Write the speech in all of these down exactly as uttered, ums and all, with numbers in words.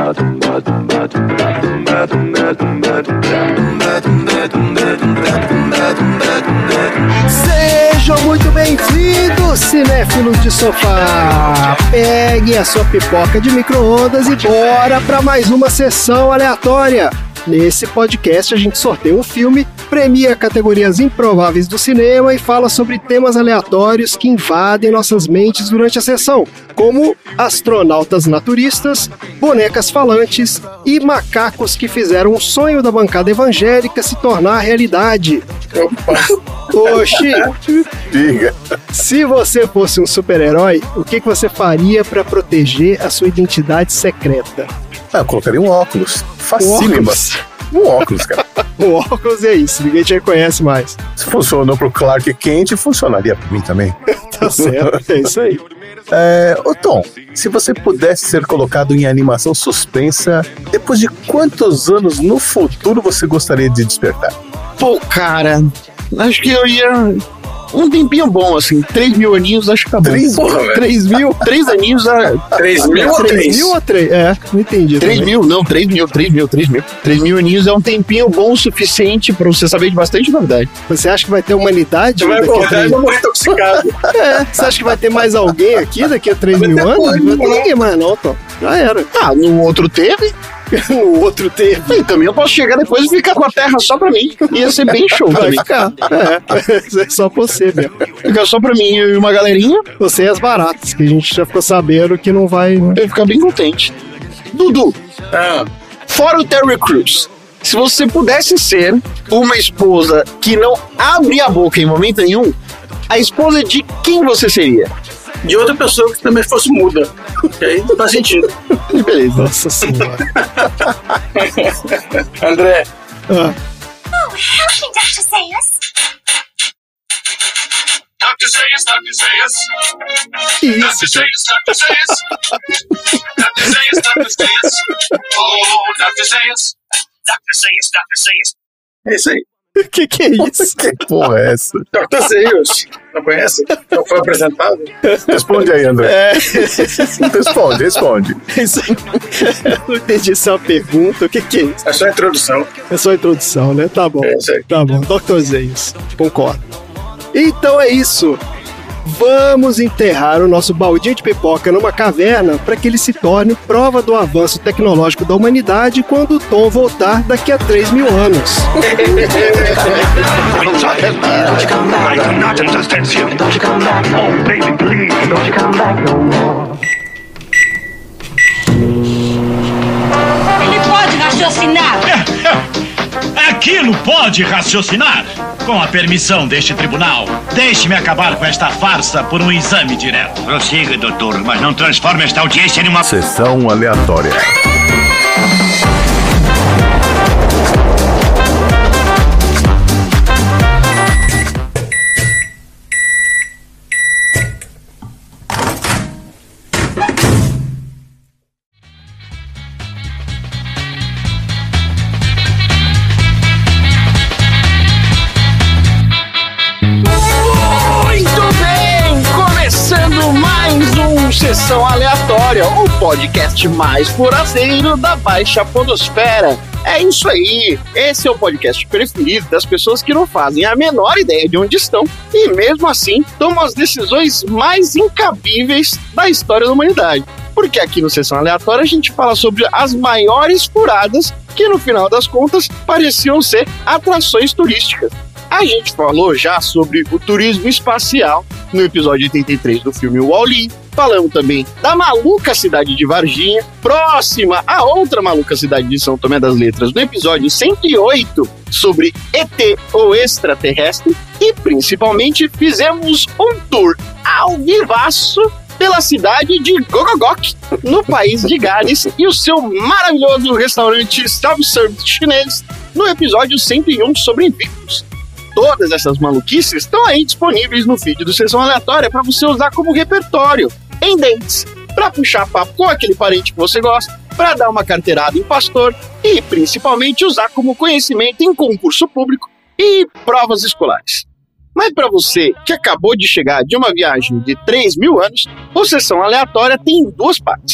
Sejam muito bem-vindos, cinéfilos de sofá. Pegue a sua pipoca de micro-ondas e bora para mais uma sessão aleatória. Nesse podcast a gente sorteia um filme, premia categorias improváveis do cinema e fala sobre temas aleatórios que invadem nossas mentes durante a sessão, como astronautas naturistas, bonecas falantes e macacos que fizeram o sonho da bancada evangélica se tornar realidade. Oxi, diga. Se você fosse um super-herói, o que, que você faria para proteger a sua identidade secreta? Ah, eu colocaria um óculos. Facílima. Um óculos, cara. O óculos é isso, ninguém te reconhece mais. Se funcionou pro Clark Kent, funcionaria pra mim também. Tá certo, é isso aí. É, ô Tom, se você pudesse ser colocado em animação suspensa, depois de quantos anos no futuro você gostaria de despertar? Pô, cara, acho que eu ia... Um tempinho bom, assim, três mil aninhos, acho que tá bom. Três, Porra, três mil? Três aninhos, a... Três mil ou três três? mil ou três? É, não entendi. Três mil, não, três mil, três mil, três mil. Três mil aninhos é um tempinho bom o suficiente pra você saber de bastante novidade. Você acha que vai ter humanidade? Você vai daqui a acordar e três... vai morrer intoxicado. É, você acha que vai ter mais alguém aqui daqui a três mil anos? Não vai ter ninguém mais não, Tom. Já era. Ah, no outro teve? O outro teve. E também eu posso chegar depois e ficar com a terra só pra mim. Ia ser bem show Vai também. ficar. É, é só você mesmo. Ficar só pra mim e uma galerinha, Você e as baratas, que a gente já ficou sabendo que não vai... eu ia ficar bem contente. Dudu, Ah, fora o Terry Crews, se você pudesse ser uma esposa que não abre a boca em momento nenhum, a esposa de quem você seria? de outra pessoa que também fosse muda. E aí não faz sentido. Beleza. Nossa senhora. André, Ah, Oh, hello, Doctor Zayas. Doctor Zayas, Doctor Zayas. isso. Doctor Zayas, Doctor Zayas. Doctor Zayas, Doctor Zayas. Oh, Doctor Zayas. Doctor Zayas, Doctor Zayas. é isso aí. Que que é isso? Que porra é essa? doutor Zeus. Não conhece? Não foi apresentado? Responde aí, André. É, Responde, responde. isso aí. Eu não entendi se é uma pergunta. O que que é isso? É só a introdução. É só a introdução, né? Tá bom. É isso aí. Tá bom. doutor Zeus. Concordo. Então é isso. Vamos enterrar o nosso baldinho de pipoca numa caverna para que ele se torne prova do avanço tecnológico da humanidade quando o Tom voltar daqui a três mil anos. Don't you come back. I do not understand you. Don't you come back. Oh, baby, please. Don't you come back no more. Ele pode raciocinar. Aquilo pode raciocinar? Com a permissão deste tribunal, deixe-me acabar com esta farsa por um exame direto. Prossiga, doutor, mas não transforme esta audiência em uma... Sessão aleatória. Muito bem! Começando mais um Sessão Aleatória, o podcast mais furazeiro da Baixa Podosfera. É isso aí, esse é o podcast preferido das pessoas que não fazem a menor ideia de onde estão e mesmo assim tomam as decisões mais incabíveis da história da humanidade. Porque aqui no Sessão Aleatória a gente fala sobre as maiores furadas que no final das contas pareciam ser atrações turísticas. A gente falou já sobre o turismo espacial no episódio oitenta e três do filme Wall-E. Falamos também da maluca cidade de Varginha, próxima a outra maluca cidade de São Tomé das Letras, no episódio cento e oito, sobre E T ou extraterrestre. E principalmente fizemos um tour ao vivaço pela cidade de Gogogok, no país de Gales, e o seu maravilhoso restaurante self-service chinês, no episódio cento e um sobre invictus. Todas essas maluquices estão aí disponíveis no feed do Sessão Aleatória para você usar como repertório, em dates, para puxar papo com aquele parente que você gosta, para dar uma carteirada em pastor e principalmente usar como conhecimento em concurso público e provas escolares. Mas para você que acabou de chegar de uma viagem de três mil anos, o Sessão Aleatória tem duas partes.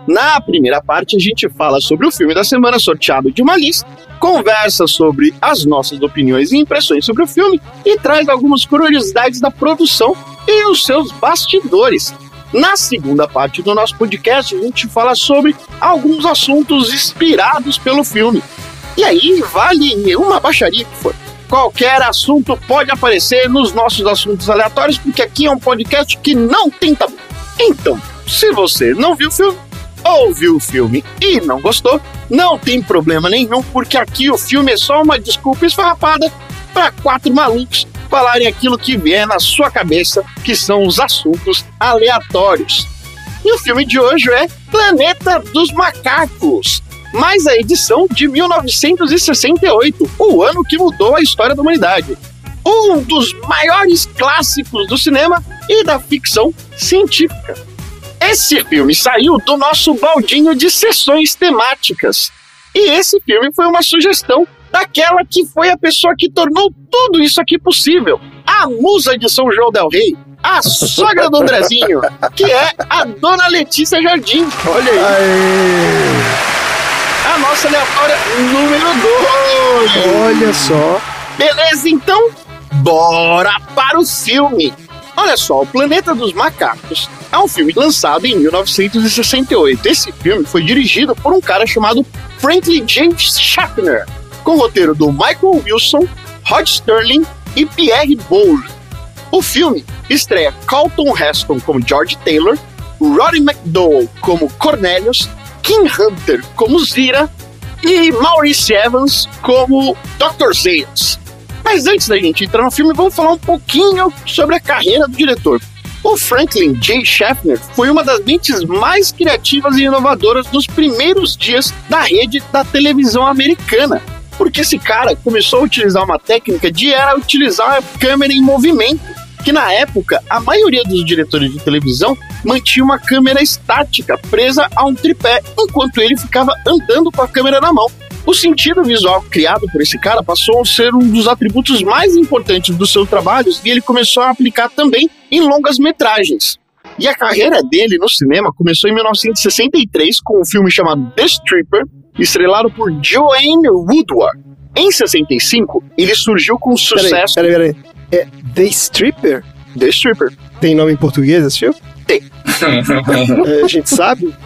Na primeira parte, a gente fala sobre o filme da semana sorteado de uma lista, conversa sobre as nossas opiniões e impressões sobre o filme e traz algumas curiosidades da produção e os seus bastidores. Na segunda parte do nosso podcast, a gente fala sobre alguns assuntos inspirados pelo filme. E aí, vale uma baixaria que for. Qualquer assunto pode aparecer nos nossos assuntos aleatórios, porque aqui é um podcast que não tem tabu. Então, se você não viu o filme, ou viu o filme e não gostou, não tem problema nenhum, porque aqui o filme é só uma desculpa esfarrapada para quatro malucos falarem aquilo que vier na sua cabeça, que são os assuntos aleatórios. E o filme de hoje é Planeta dos Macacos, mais a edição de mil novecentos e sessenta e oito, o ano que mudou a história da humanidade. Um dos maiores clássicos do cinema e da ficção científica. Esse filme saiu do nosso baldinho de sessões temáticas. E esse filme foi uma sugestão daquela que foi a pessoa que tornou tudo isso aqui possível. A musa de São João del Rei, a sogra do Andrezinho, que é a dona Letícia Jardim. Olha aí. Aê. A nossa aleatória número dois. Olha só. Beleza, então, bora para o filme. Olha só, O Planeta dos Macacos é um filme lançado em mil novecentos e sessenta e oito. Esse filme foi dirigido por um cara chamado Franklin James Schaffner, com o roteiro do Michael Wilson, Rod Sterling e Pierre Boulle. O filme estreia Carlton Heston como George Taylor, Roddy McDowall como Cornelius, Kim Hunter como Zira e Maurice Evans como doutor Zayas. Mas antes da gente entrar no filme, vamos falar um pouquinho sobre a carreira do diretor. O Franklin J. Schaffner foi uma das mentes mais criativas e inovadoras dos primeiros dias da rede da televisão americana, porque esse cara começou a utilizar uma técnica de era utilizar a câmera em movimento, que na época a maioria dos diretores de televisão mantinha uma câmera estática presa a um tripé, enquanto ele ficava andando com a câmera na mão. O sentido visual criado por esse cara passou a ser um dos atributos mais importantes dos seus trabalhos e ele começou a aplicar também em longas metragens. E a carreira dele no cinema começou em mil novecentos e sessenta e três com um filme chamado The Stripper, estrelado por Joanne Woodward. Em sessenta e cinco, ele surgiu com sucesso... Peraí, peraí, peraí. É The Stripper? The Stripper. Tem nome em português esse filme? Tem. É, a gente sabe?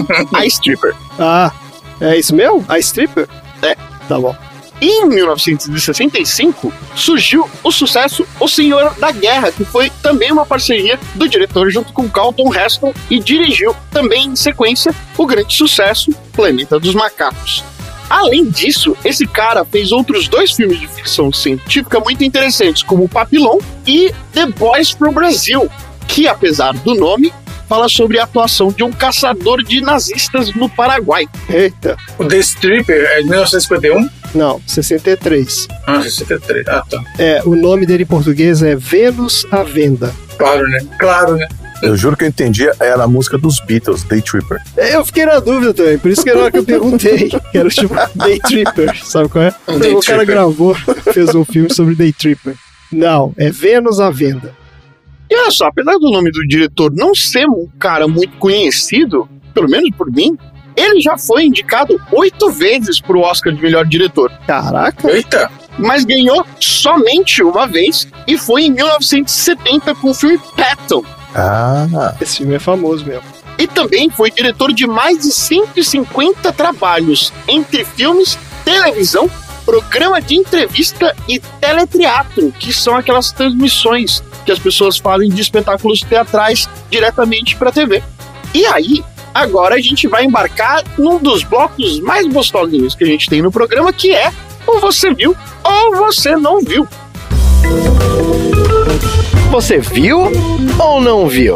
A Stripper. Ah, é isso mesmo? A Stripper? É. Tá bom. Em mil novecentos e sessenta e cinco, surgiu o sucesso O Senhor da Guerra, que foi também uma parceria do diretor junto com Carlton Heston e dirigiu também em sequência o grande sucesso Planeta dos Macacos. Além disso, esse cara fez outros dois filmes de ficção científica muito interessantes, como Papillon e The Boys from Brazil, que apesar do nome, fala sobre a atuação de um caçador de nazistas no Paraguai. Eita. O The Stripper é de mil novecentos e cinquenta e um? Não, sessenta e três. Ah, sessenta e três. Ah, tá. É, o nome dele em português é Vênus à Venda. Claro, né? Claro, né? Eu juro que eu entendi, era a música dos Beatles, Day Tripper. Eu fiquei na dúvida também, por isso que na hora que eu perguntei, que era tipo Day Tripper, sabe qual é? Um o Day cara Tripper. gravou, fez um filme sobre Day Tripper. Não, é Vênus à Venda. E olha só, apesar do nome do diretor não ser um cara muito conhecido, pelo menos por mim, ele já foi indicado oito vezes pro Oscar de melhor diretor. Caraca. Eita! Mas ganhou somente uma vez, e foi em mil novecentos e setenta com o filme Patton. Ah, Esse filme é famoso mesmo. E também foi diretor de mais de cento e cinquenta trabalhos, entre filmes, televisão, programa de entrevista e teleteatro, que são aquelas transmissões que as pessoas fazem de espetáculos teatrais diretamente para a T V. E aí, agora a gente vai embarcar num dos blocos mais gostosinhos que a gente tem no programa, que é ou você viu ou você não viu. Você viu ou não viu?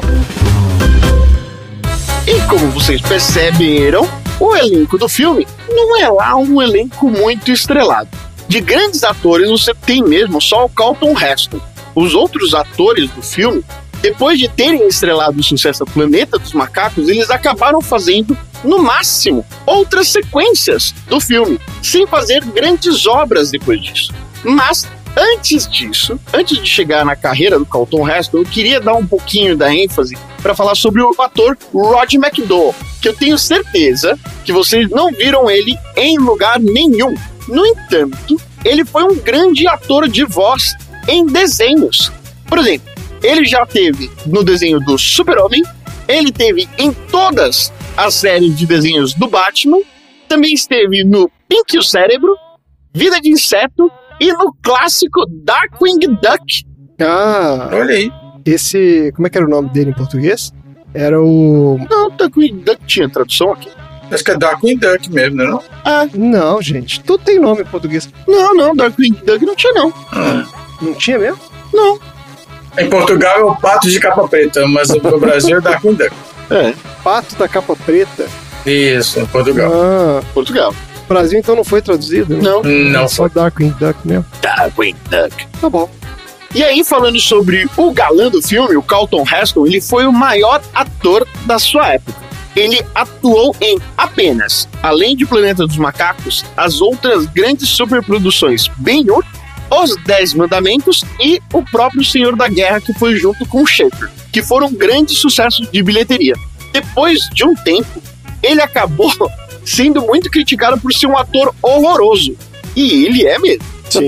E como vocês perceberam, o elenco do filme não é lá um elenco muito estrelado. De grandes atores você tem mesmo só o Carlton Heston. Os outros atores do filme, depois de terem estrelado o sucesso Planeta dos Macacos, eles acabaram fazendo, no máximo, outras sequências do filme, sem fazer grandes obras depois disso. Mas, antes disso, antes de chegar na carreira do Carlton Heston, eu queria dar um pouquinho da ênfase para falar sobre o ator Roddy McDowall, que eu tenho certeza que vocês não viram ele em lugar nenhum. No entanto, ele foi um grande ator de voz em desenhos. Por exemplo, ele já teve no desenho do Super-Homem, ele teve em todas as séries de desenhos do Batman, também esteve no Pink e o Cérebro, Vida de Inseto e no clássico Darkwing Duck. Ah, Olha aí. esse... Como é que era o nome dele em português? Era o... Não, Darkwing Duck tinha tradução aqui. Acho que é Darkwing Duck mesmo, né? Não? Ah, Não, gente. Tudo tem nome em português. não, não, Darkwing Duck não tinha não. Ah. Não tinha mesmo? Não. Em Portugal é o pato de capa preta, mas no Brasil é Darkwing Duck. É, Pato da capa preta. Isso, em Portugal. Ah, Portugal. o Brasil então não foi traduzido? Né? Não. Não É só Darkwing Duck mesmo. Darkwing Duck. Tá bom. E aí, falando sobre o galã do filme, o Charlton Heston, ele foi o maior ator da sua época. Ele atuou em apenas, além de Planeta dos Macacos, as outras grandes superproduções Ben-Hur, Os Dez Mandamentos e o próprio Senhor da Guerra, que foi junto com o Shepard, que foram grandes sucessos de bilheteria. Depois de um tempo, ele acabou sendo muito criticado por ser um ator horroroso. E ele é mesmo. Sim.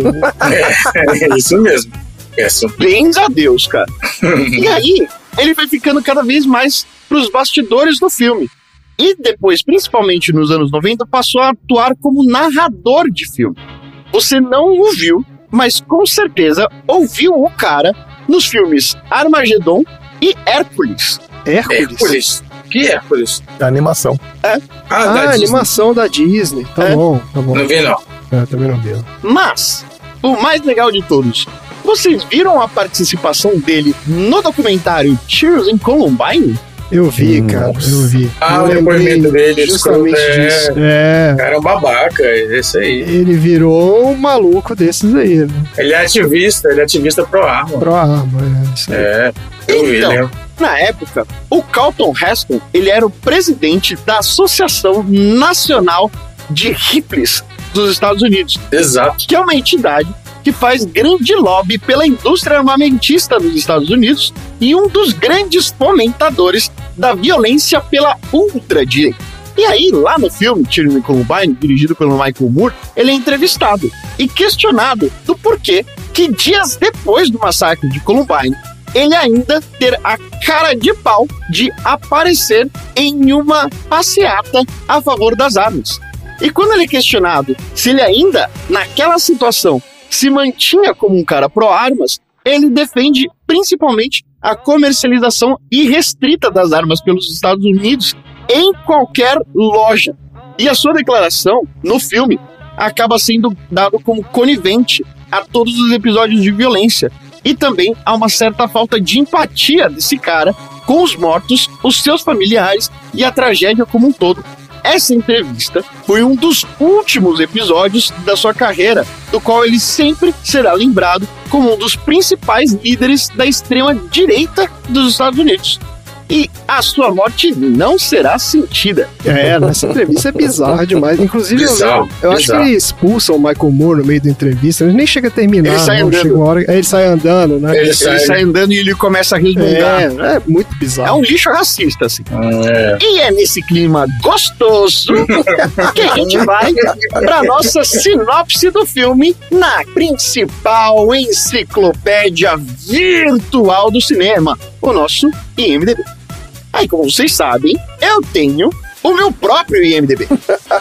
É, é isso mesmo. Isso. Bens a Deus, cara. E aí, ele foi ficando cada vez mais pros bastidores do filme. E depois, principalmente nos anos noventa, passou a atuar como narrador de filme. Você não o viu, mas com certeza ouviu o cara nos filmes Armagedon e Hércules. Hércules? Hércules. Que Hércules? A animação. Ah, Ah, da a Disney. animação da Disney. Tá É. bom, tá bom. Não vi, não. É, também não viu. Mas, o mais legal de todos, vocês viram a participação dele no documentário Tears in Columbine? Eu vi, Hum, cara, nossa. eu vi. Ah, Eu o lembrei depoimento dele, justamente escroto, é. disso. É, Cara, é um babaca, esse aí. ele virou um maluco desses aí, né? Ele é ativista, ele é ativista pro-arma. Pro arma, é isso aí. É, eu vi, Então, né? na época, o Charlton Heston, ele era o presidente da Associação Nacional de Rifles dos Estados Unidos, Exato. que é uma entidade que faz grande lobby pela indústria armamentista dos Estados Unidos e um dos grandes fomentadores da violência pela ultradireita. E aí, lá no filme Tears in Columbine, dirigido pelo Michael Moore, ele é entrevistado e questionado do porquê que dias depois do massacre de Columbine, ele ainda ter a cara de pau de aparecer em uma passeata a favor das armas. E quando ele é questionado se ele ainda, naquela situação, se mantinha como um cara pró-armas, ele defende principalmente a comercialização irrestrita das armas pelos Estados Unidos em qualquer loja. E a sua declaração, no filme, acaba sendo dado como conivente a todos os episódios de violência. E também há uma certa falta de empatia desse cara com os mortos, os seus familiares e a tragédia como um todo. Essa entrevista foi um dos últimos episódios da sua carreira, do qual ele sempre será lembrado como um dos principais líderes da extrema-direita dos Estados Unidos. E a sua morte não será sentida. É, nessa entrevista é bizarra demais. Inclusive, eu, Bizarro, eu acho que bizarro. ele expulsa o Michael Moore no meio da entrevista. Ele nem chega a terminar. Ele sai não, andando. chega uma hora, aí ele sai andando, né? Ele Ele sai. sai andando e ele começa a resmungar. É, é muito É bizarro. um lixo racista, assim. É. E é nesse clima gostoso que a gente vai para nossa sinopse do filme na principal enciclopédia virtual do cinema, o nosso I M D B. Aí, como vocês sabem, eu tenho o meu próprio I M D B.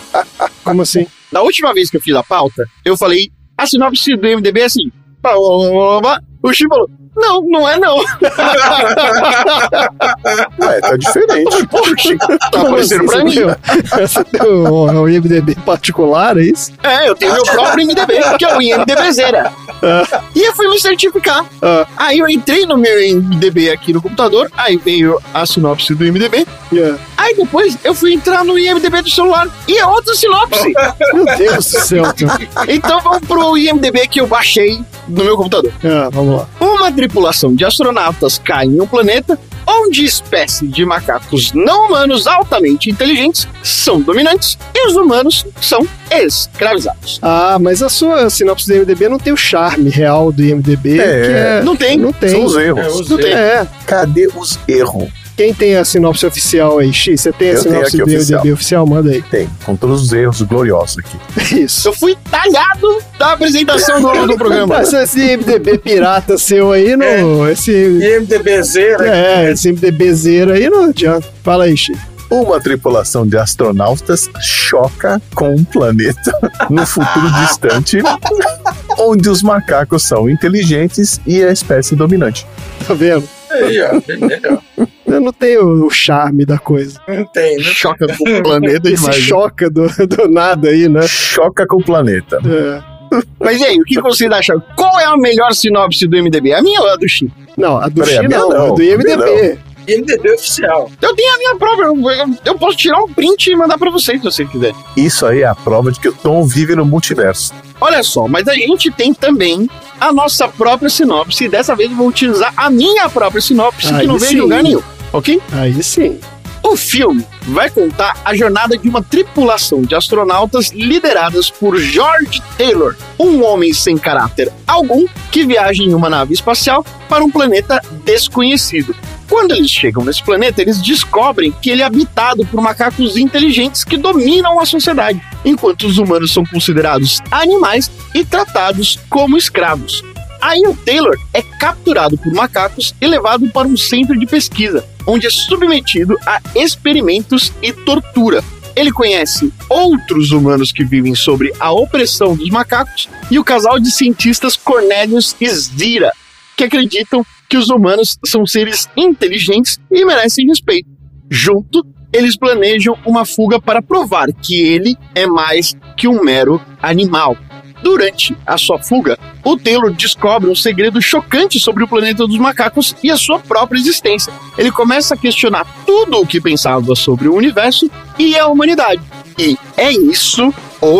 Como assim? Da última vez que eu fiz a pauta, eu falei, a sinopse do I M D B é assim. O Chico falou, não, não é não. Ué, tá diferente. Poxa, tá Como aparecendo assim, pra mim. você tem- Você tem um, um I M D B particular, é isso? É, eu tenho meu próprio I M D B, que é o I M D B zero. E eu fui me certificar. Ah. Aí eu entrei no meu I M D B aqui no computador, aí veio a sinopse do I M D B. Yeah. Aí depois eu fui entrar no I M D B do celular e é outra sinopse. Meu Deus do céu. Cara. Então vamos pro I M D B que eu baixei no meu computador. Ah, vamos lá. Uma tripulação de astronautas cai em um planeta onde espécies de macacos não humanos altamente inteligentes são dominantes e os humanos são escravizados. Ah, mas a sua sinopse do I M D B não tem o charme real do I M D B. É, que é... Não tem. Não tem. São os É, erros. os Não tem. É, Cadê os erros? Quem tem a sinopse oficial aí? X, você tem a Eu tenho sinopse aqui do I M D B oficial. oficial? Manda aí. Tem, com todos os erros gloriosos aqui. Isso. Eu fui talhado da apresentação do, do programa. Mas esse I M D B pirata seu aí, não... Esse, IMDBzeira. é, esse IMDBzeiro aí não adianta. Fala aí, X. Uma tripulação de astronautas choca com um planeta no futuro distante, onde os macacos são inteligentes e a espécie dominante. Tá vendo? Aí, ó, bem melhor. Eu não tenho o charme da coisa. Não tem, né? Choca com o planeta Esse demais. né? choca do, do nada aí, né? Choca com o planeta. É. Mas e aí, o que vocês acham? Qual é a melhor sinopse do I M D B? A minha ou a do X? Não, a do Peraí, a X minha não, não, a do I M D a minha B. IMDB oficial. Eu tenho a minha própria. Eu, eu- eu posso tirar um print e mandar pra vocês, se você quiser. Isso aí é a prova de que o Tom vive no multiverso. Olha só, mas a gente tem também a nossa própria sinopse. E dessa vez eu vou utilizar a minha própria sinopse, Aí que não veio sim. em lugar nenhum, ok? Aí sim. O filme vai contar a jornada de uma tripulação de astronautas lideradas por George Taylor, um homem sem caráter algum que viaja em uma nave espacial para um planeta desconhecido. Quando eles chegam nesse planeta, eles descobrem que ele é habitado por macacos inteligentes que dominam a sociedade, enquanto os humanos são considerados animais e tratados como escravos. Aí o Taylor é capturado por macacos e levado para um centro de pesquisa, onde é submetido a experimentos e tortura. Ele conhece outros humanos que vivem sobre a opressão dos macacos e o casal de cientistas Cornelius e Zira, que acreditam que os humanos são seres inteligentes e merecem respeito. Junto, eles planejam uma fuga para provar que ele é mais que um mero animal. Durante a sua fuga, o Taylor descobre um segredo chocante sobre o planeta dos macacos e a sua própria existência. Ele começa a questionar tudo o que pensava sobre o universo e a humanidade. E é isso o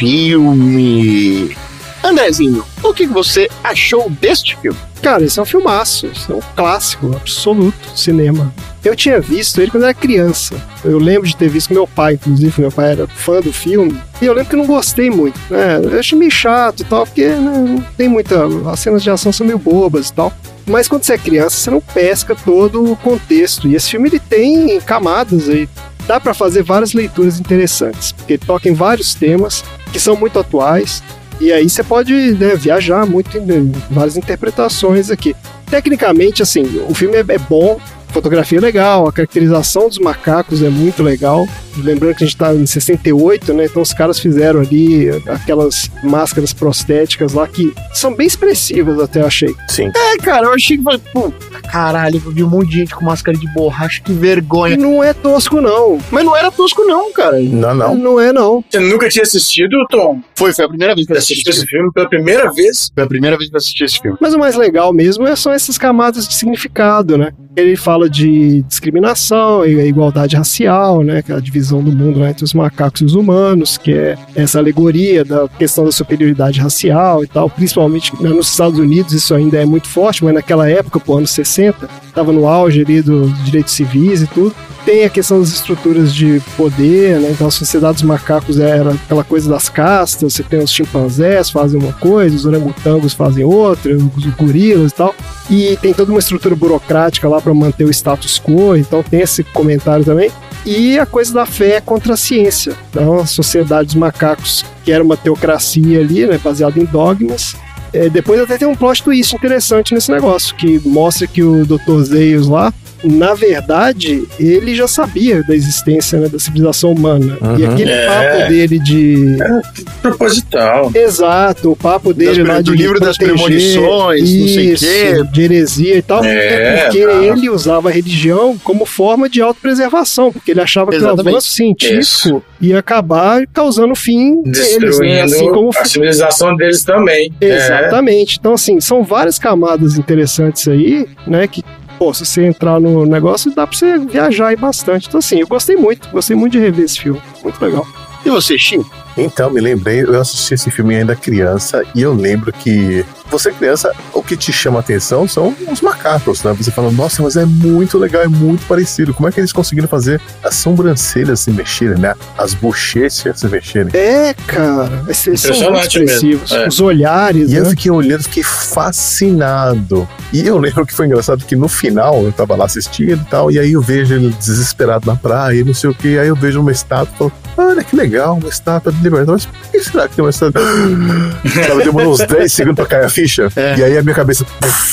filme. Andrezinho, o que você achou deste filme? Cara, esse é um filmaço, esse é um clássico absoluto do cinema. Eu tinha visto ele quando era criança. Eu lembro de ter visto com meu pai, inclusive, meu pai era fã do filme. E eu lembro que eu não gostei muito, né? Eu achei meio chato e tal, porque né, não tem muita... As cenas de ação são meio bobas e tal. Mas quando você é criança, você não pesca todo o contexto. E esse filme, ele tem camadas aí. Dá pra fazer várias leituras interessantes, porque ele toca em vários temas que são muito atuais. E aí você pode né, viajar muito em várias interpretações aqui. Tecnicamente, assim, o filme é, é bom, a fotografia é legal, a caracterização dos macacos é muito legal. Lembrando que a gente tá em sessenta e oito, né? Então os caras fizeram ali aquelas máscaras prostéticas lá que são bem expressivas, até eu achei. Sim. É, cara, eu achei que foi. Puta, caralho, eu vi um monte de gente com máscara de borracha, que E vergonha. não é tosco, não. Mas não era tosco, não, cara. Não, não. Não é, não. Você nunca tinha assistido, Tom? Foi, foi a primeira vez que eu Você assisti assistiu esse esse filme pela primeira vez? Foi a primeira vez que eu assisti esse filme. Mas o mais legal mesmo é- são essas camadas de significado, né? Ele fala de discriminação e a igualdade racial, né? Aquela divisão do mundo né, entre os macacos e os humanos, que é essa alegoria da questão da superioridade racial e tal. Principalmente né, nos Estados Unidos isso ainda é muito forte, mas naquela época, pô, anos sessenta, estava no auge ali dos direitos civis e tudo. Tem a questão das estruturas de poder, né? Então a sociedade dos macacos era aquela coisa das castas, você tem os chimpanzés fazem uma coisa, os orangotangos fazem outra, os gorilas e tal. E tem toda uma estrutura burocrática lá para manter o status quo, então tem esse comentário também. E a coisa da fé contra a ciência. Então a sociedade dos macacos, que era uma teocracia ali, né? Baseada em dogmas. É, depois até tem um plot twist interessante nesse negócio, que mostra que o doutor Zeyus lá, na verdade, ele já sabia da existência né, da civilização humana. Uhum. E aquele É. papo dele de... Proposital. Exato, o papo dele Das- lá do de livro das proteger, premonições, não sei o isso, quê. de heresia e tal, É, é porque não. ele usava a religião como forma de autopreservação, porque ele achava que o Exatamente. avanço científico ia acabar causando fim deles, né? Destruindo assim como a civilização deles também. Exatamente. Então, assim, são várias camadas interessantes aí, né? Que, pô, se você entrar no negócio, dá pra você viajar aí bastante. Então, assim, eu gostei muito. Gostei muito de rever esse filme. Muito legal. E você, Shin? Então, me lembrei, eu assisti esse filme ainda criança e eu lembro que você criança, o que te chama a atenção são os macacos, né? Você fala, nossa, mas é muito legal, é muito parecido. Como é que eles conseguiram fazer as sobrancelhas se mexerem, né? As bochechas se mexerem. É, cara. Eles são muito expressivos. É. Os olhares, E né? eu fiquei olhando, fiquei fascinado. E eu lembro que foi engraçado que no final, eu tava lá assistindo e tal, e aí eu vejo ele desesperado na praia e não sei o que, aí eu vejo uma estátua e falo, olha que legal, uma estátua de liberdade. Mas por que será que tem uma estátua? Sabe, demorou uns dez segundos pra cair a ficha. É. E aí a minha cabeça...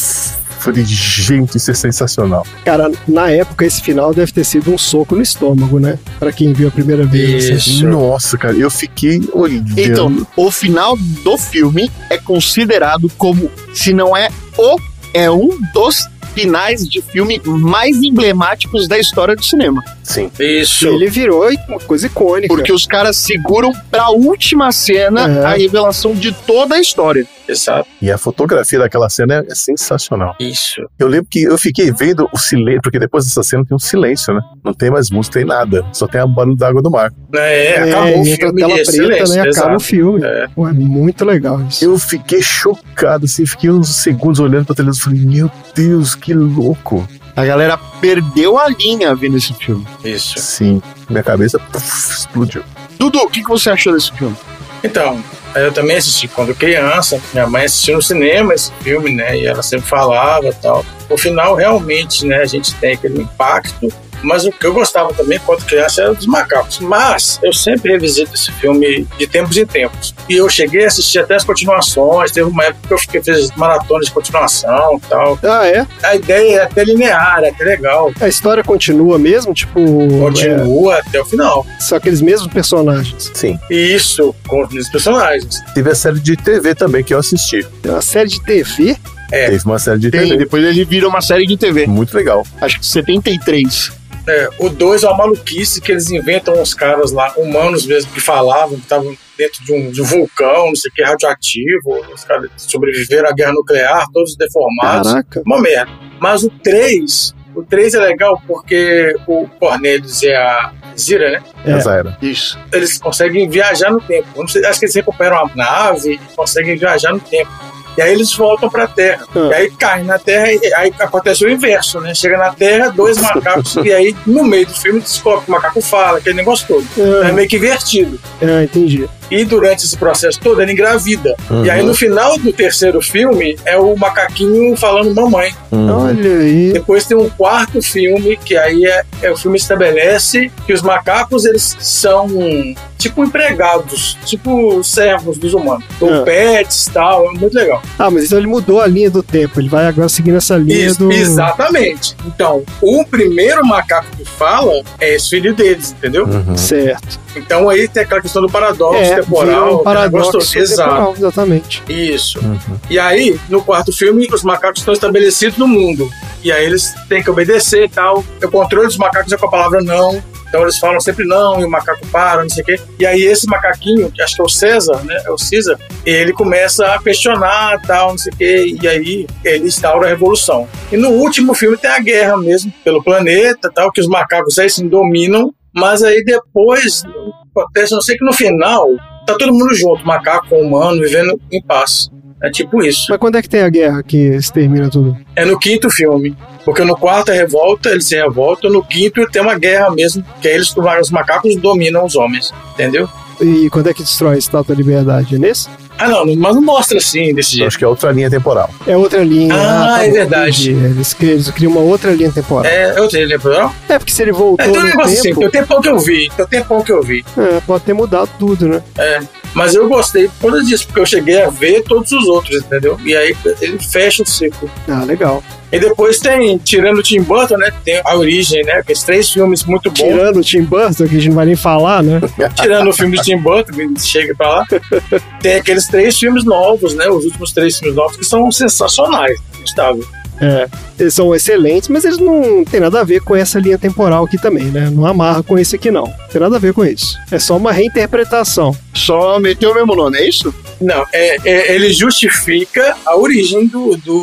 Falei, gente, isso é sensacional. Cara, na época, esse final deve ter sido um soco no estômago, né? Pra quem viu a primeira vez. assim. Isso. Nossa, cara, eu fiquei olhando. Então, o final do filme é considerado como, se não é o, é um dos finais de filme mais emblemáticos da história do cinema. Sim. Isso. Ele virou uma coisa icônica. Porque os caras seguram pra última cena É. a revelação de toda a história. Exato. E a fotografia daquela cena é, é sensacional. Isso. Eu lembro que eu fiquei vendo o silêncio, porque depois dessa cena tem um silêncio, né? Não tem mais música, tem nada. Só tem o barulho da água do mar. É, É, acabou o entra a filme. tela de preta, excelência, né? Acaba exato. o filme. É. Pô, é muito legal isso. Eu fiquei chocado, assim, fiquei uns segundos olhando pra televisão e falei, meu Deus, que louco. A galera perdeu a linha vendo esse filme. Isso. Sim, minha cabeça puff, explodiu. Dudu, o que, que você achou desse filme? Então, eu também assisti quando criança. Minha mãe assistiu no cinema esse filme, né? E ela sempre falava e tal. No final, realmente, né? A gente tem aquele impacto. Mas o que eu gostava também quando criança era dos macacos. Mas eu sempre revisito esse filme de tempos em tempos. E eu cheguei a assistir até as continuações. Teve uma época que eu fiquei fiz maratonas de continuação e tal. Ah, é? A ideia é até linear, é até legal. A história continua mesmo? Tipo, Continua até o final. é, são aqueles mesmos personagens. Sim. E isso com os mesmos personagens. Teve a série de T V também que eu assisti. Tem uma série de T V? É. Teve uma série de Tem, T V. depois ele vira uma série de T V. Muito legal. Acho que setenta e três. É, o dois é uma maluquice que eles inventam uns caras lá, humanos mesmo, que falavam que estavam dentro de um, de um vulcão, não sei o que, radioativo. Os caras sobreviveram à guerra nuclear, todos deformados. Caraca. Uma merda. Mas o três, o três é legal porque o Cornelius e a Zira, né? É. Essa era. Isso. Eles conseguem viajar no tempo. Não sei, acho que eles recuperam a nave e conseguem viajar no tempo. E aí eles voltam pra Terra. Ah. E aí caem na Terra e aí acontece o inverso, né? Chega na Terra, dois macacos, e aí no meio do filme descobre que o macaco fala, aquele negócio todo. É Ah, meio que invertido. ah, entendi. E durante esse processo todo, ele engravida. Uhum. E aí no final do terceiro filme, é o macaquinho falando mamãe. Hum. Olha aí. Depois tem um quarto filme, que aí é, é o filme estabelece que os macacos, eles são tipo empregados, tipo servos dos humanos. Então, Ah. pets e tal, é muito legal. Ah, mas então ele mudou a linha do tempo. Ele vai agora seguindo essa linha Isso, do... exatamente. Então, o primeiro macaco que fala é esse filho deles, entendeu? Uhum. Certo. Então aí tem aquela questão do paradoxo É, temporal. vira um aquele paradoxo negócio todo. Exato. temporal, exatamente. Isso. Uhum. E aí, no quarto filme, os macacos estão estabelecidos no mundo. E aí eles têm que obedecer e tal. O controle dos macacos é com a palavra não. Então eles falam sempre não, e o macaco para, não sei o quê. E aí esse macaquinho, que acho que é o César, né? É o César, ele começa a questionar tal, não sei o quê. E aí ele instaura a revolução. E no último filme tem a guerra mesmo, pelo planeta tal, que os macacos aí sim dominam. Mas aí depois acontece, não sei que no final tá todo mundo junto, macaco com humano, vivendo em paz. É tipo isso. Mas quando é que tem a guerra que extermina tudo? É no quinto filme. Porque no quarto é revolta, eles se revoltam. No quinto tem uma guerra mesmo, que aí eles, os macacos dominam os homens. Entendeu? E quando é que destrói a Estátua da Liberdade? É nesse? Ah, não, mas não mostra assim, desse Eu jeito. acho que é outra linha temporal. É outra linha. Ah, tá é bom, verdade. entendi. Eles criam, eles criam uma outra linha temporal. É, eu tenho temporal? É, porque se ele voltou É, tem um no negócio assim, tempo... tem o tempão que eu vi, tem o tempão que eu vi. É, pode ter mudado tudo, né? É, mas eu gostei por causa disso, porque eu cheguei a ver todos os outros, entendeu? E aí ele fecha o ciclo. Ah, legal. E depois tem, tirando o Tim Burton, né? Tem A Origem, né? Aqueles três filmes muito bons. Tirando o Tim Burton, que a gente não vai nem falar, né? Tirando o filme do Tim Burton, que chega pra lá. Tem aqueles três filmes novos, né? Os últimos três filmes novos que são sensacionais, Gustavo. É, eles são excelentes, mas eles não tem nada a ver com essa linha temporal aqui também, né? Não amarra com esse aqui, não. Não tem nada a ver com isso. É só uma reinterpretação. Só meteu o mesmo nome, é isso? Não, é, é- ele justifica a origem do, do,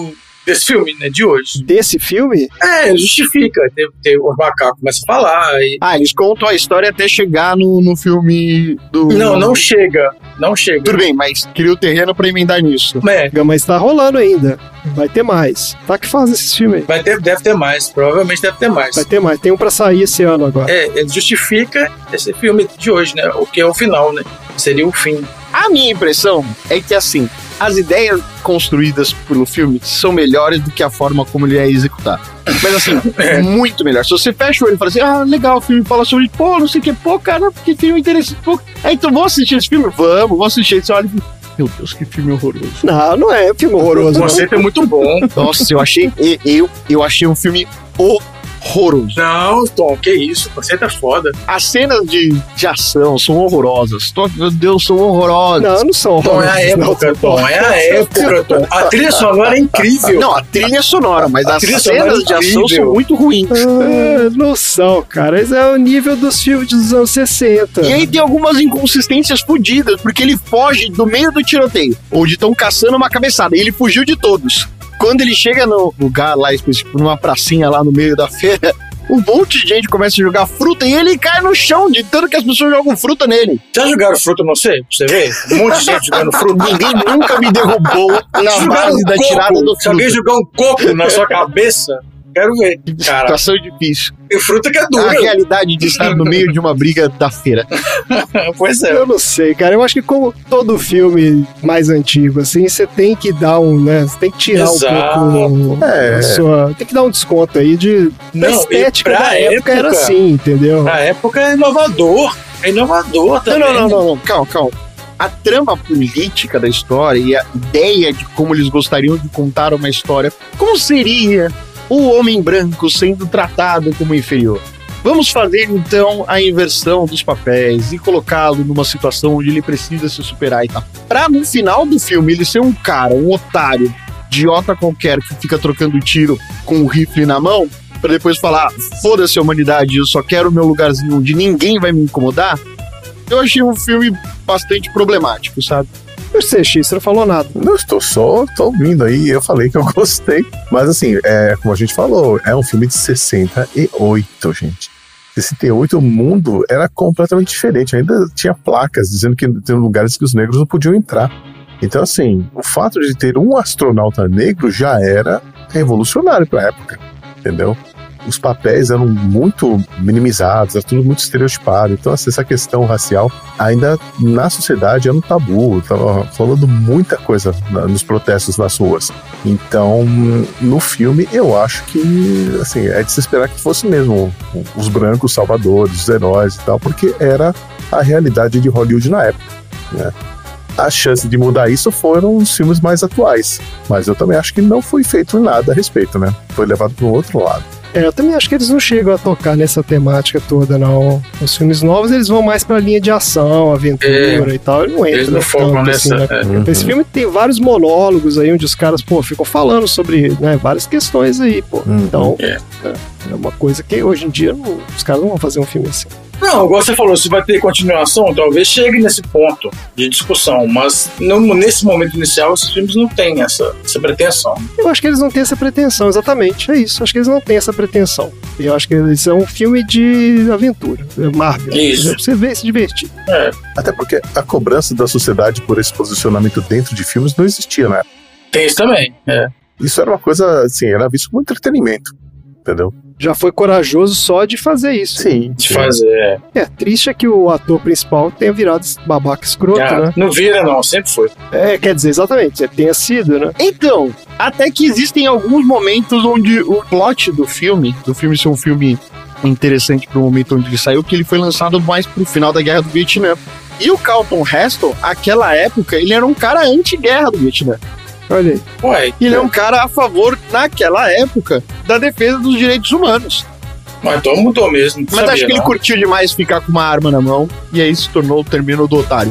Desse filme, né? De hoje. Desse filme? É, justifica. Tem, tem, os macacos começam a falar. E... Ah, eles contam a história até chegar no, no filme do... Não, não chega. Não chega. Tudo bem, mas cria o terreno pra emendar nisso. É. Mas tá rolando ainda. Vai ter mais. Tá que faz esses filmes aí. Vai ter, deve ter mais. Provavelmente deve ter mais. Vai ter mais. Tem um pra sair esse ano agora. É, ele justifica esse filme de hoje, né? O que é o final, né? Seria o fim. A minha impressão é que, assim, as ideias construídas pelo filme são melhores do que a forma como ele é executado. Mas, assim, É. muito melhor. Se você fecha o olho e fala assim, ah, legal, o filme fala sobre, pô, não sei o que, pô, cara, que filme interessante, pô. É, então vamos assistir esse filme? Vamos, vamos assistir. Você olha e fala, meu Deus, que filme horroroso. Não, não é filme horroroso. O não. conceito é muito bom. Nossa, eu achei, eu, eu achei um filme horroroso. Não, Tom, que isso? O conceito é foda. As cenas de, de ação são horrorosas. Tom, meu Deus, são horrorosas. Não, não são Tom, é a horrorosos, época, não. Tom. É a época, Tom. A trilha sonora é incrível. Não, a trilha é sonora, mas A as trilha sonora cenas é de ação incrível. são muito ruins. Ah, não são, cara. Esse é o nível dos filmes dos anos sessenta. E aí tem algumas inconsistências fodidas, porque ele foge do meio do tiroteio, onde estão caçando uma cabeçada, e ele fugiu de todos. Quando ele chega no lugar lá específico, numa pracinha lá no meio da feira, um monte de gente começa a jogar fruta e ele cai no chão, de tanto que as pessoas jogam fruta nele. Já jogaram fruta, não sei? Pra você ver? Um monte de gente jogando fruta. Ninguém nunca me derrubou na Jogaram base um da coco. tirada do Se alguém fruta. jogar um coco na sua cabeça, quero ver, cara. Situação difícil. E fruta que é A dura. realidade de estar no meio de uma briga da feira. Pois é. Eu não sei, cara. Eu acho que como todo filme mais antigo, assim, você tem que dar um, né? Você tem que tirar Exato. um pouco É. a sua... Tem que dar um desconto aí de... Não, a estética e pra da época, era época- assim, entendeu? Na época é inovador. É inovador Não, também. não, não, não, não. Calma, calma. A trama política da história e a ideia de como eles gostariam de contar uma história, como seria o homem branco sendo tratado como inferior? Vamos fazer então a inversão dos papéis e colocá-lo numa situação onde ele precisa se superar e tal. Pra no final do filme ele ser um cara, um otário, idiota qualquer que fica trocando tiro com um rifle na mão, pra depois falar, foda-se a humanidade, eu só quero o meu lugarzinho onde ninguém vai me incomodar. Eu achei um filme bastante problemático, sabe? Eu sei, X, você não falou nada. Não estou só, tô ouvindo aí, eu falei que eu gostei. Mas assim, é, como a gente falou, é um filme de sessenta e oito, gente. sessenta e oito, o mundo era completamente diferente. Ainda tinha placas dizendo que tem lugares que os negros não podiam entrar. Então, assim, o fato de ter um astronauta negro já era revolucionário para a época, entendeu? Os papéis eram muito minimizados, era tudo muito estereotipado. Então, assim, essa questão racial ainda na sociedade era um tabu. Tava falando muita coisa na, nos protestos nas ruas. Então, no filme, eu acho que, assim, é de se esperar que fosse mesmo os brancos salvadores, os heróis e tal, porque era a realidade de Hollywood na época, né? A chance de mudar isso foram os filmes mais atuais. Mas eu também acho que não foi feito nada a respeito, né? Foi levado para o outro lado. É, eu também acho que eles não chegam a tocar nessa temática toda, não. Os filmes novos, eles vão mais pra linha de ação, aventura e tal. Ele não entra Eles não focam tanto, nessa. assim, né? é. Uhum. Esse filme tem vários monólogos aí, onde os caras, pô, ficam falando sobre, né, várias questões aí, pô. Uhum. Então, É. é, é uma coisa que hoje em dia não- os caras não vão fazer um filme assim. Não, igual você falou, se vai ter continuação, talvez chegue nesse ponto de discussão, mas não, nesse momento inicial, esses filmes não têm essa, essa pretensão. Eu acho que eles não têm essa pretensão, exatamente. É isso, acho que eles não têm essa pretensão. Eu acho que eles são um filme de aventura, é Marvel. Isso. Pra você ver e se divertir. Até porque a cobrança da sociedade por esse posicionamento dentro de filmes não existia, né? Tem isso também, é. Isso era uma coisa, assim, era visto como entretenimento, entendeu? Já foi corajoso só de fazer isso. Sim. De fazer. É. É, triste é que o ator principal tenha virado esse babaca escroto, Ah, né? não vira, não, sempre foi. É, quer dizer, exatamente, tenha sido, né? Então, até que existem alguns momentos onde o plot do filme, do filme ser um filme interessante pro momento onde ele saiu, que ele foi lançado mais pro final da Guerra do Vietnã. E o Carlton Heston, aquela época, ele era um cara anti-guerra do Vietnã. Olha aí. Ué, E ele é um cara a favor, naquela época, da defesa dos direitos humanos. mas então mudou mesmo. Não Mas sabia, acho que ele não. curtiu demais ficar com uma arma na mão, e aí se tornou o termino do otário.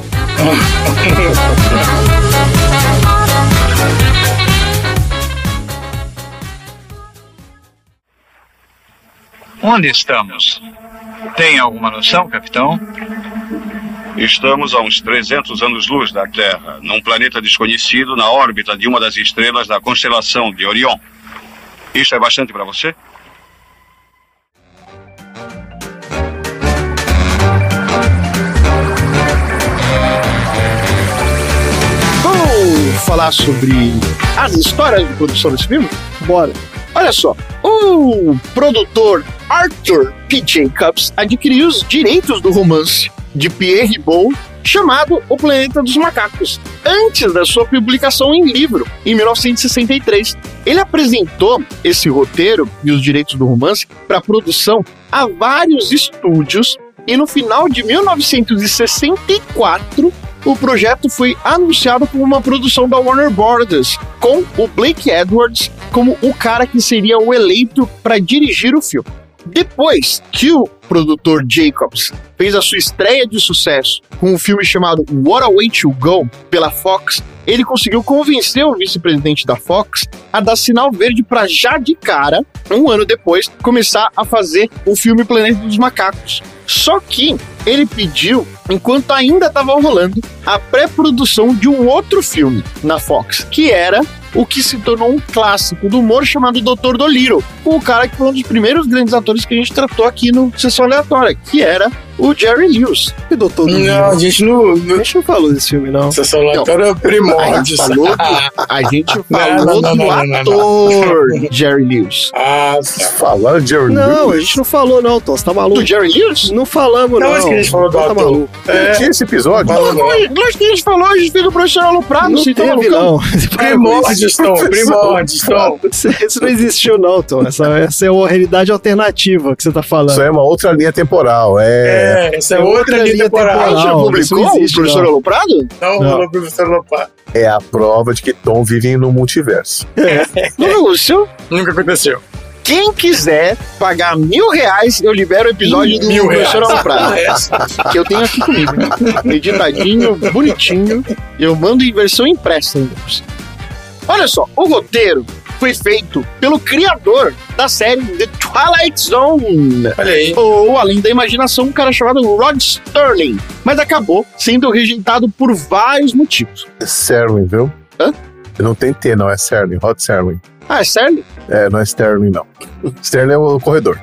Onde estamos? Tem alguma noção, capitão? Estamos a uns trezentos anos-luz da Terra, num planeta desconhecido na órbita de uma das estrelas da constelação de Orion. Isso é bastante para você? Vamos falar sobre as histórias de produção desse filme? Bora. Olha só, o produtor Arthur P. Jacobs adquiriu os direitos do romance de Pierre Ribot chamado O Planeta dos Macacos, antes da sua publicação em livro, em mil novecentos e sessenta e três. Ele apresentou esse roteiro e os direitos do romance para produção a vários estúdios e no final de mil novecentos e sessenta e quatro o projeto foi anunciado como uma produção da Warner Brothers, com o Blake Edwards como o cara que seria o eleito para dirigir o filme. Depois que o produtor Jacobs fez a sua estreia de sucesso com um filme chamado What a Way to Go pela Fox, ele conseguiu convencer o vice-presidente da Fox a dar sinal verde para já de cara, um ano depois, começar a fazer o filme Planeta dos Macacos. Só que ele pediu, enquanto ainda estava rolando, a pré-produção de um outro filme na Fox, que era o que se tornou um clássico do humor chamado doutor Dolittle, o cara que foi um dos primeiros grandes atores que a gente tratou aqui no Sessão Aleatória, que era o Jerry Lewis. E doutor Dolittle? Não, a gente não, não... A gente não falou desse filme, não. Sessão Aleatória é primórdios. A gente falou do, a gente falou Não, não, não, do não, não, ator Jerry Lewis. Ah, Falaram de Jerry Não, Lewis? a gente não falou, não, Tom. Você tá maluco? Do Jerry Lewis? Não falamos, não. Não, acho que a gente falou do Tá ator. maluco. É, tinha esse episódio? Fala, não. Lógico que a gente falou, a gente fez o professor Aloprado. Não você tá teve, malucão? não. Primórdios, Tom, primórdios, Tom. Isso isso não existiu, não, Tom. Essa, essa é uma realidade alternativa que você tá falando. Isso é uma outra linha temporal. É. É, essa é outra linha temporal. A gente já Não, publicou isso não existe, o professor não. Aloprado? Não, Não. não, professor Lopato. É a prova de que Tom vive no multiverso. Não, Lúcio. Nunca aconteceu. Quem quiser pagar mil reais, eu libero o episódio do Mil professor reais. Aloprado. Que eu tenho aqui comigo. Editadinho, bonitinho. Eu mando em versão impressa ainda. Olha só, o roteiro foi feito pelo criador da série The Twilight Zone. Olha aí. Ou, além da imaginação, um cara chamado Rod Sterling. Mas acabou sendo rejeitado por vários motivos. É Serling, viu? Hã? Não tem T, não. É Serling. Rod Serling. Ah, é sério? É, não é Sterling, não. Sterling é o corredor.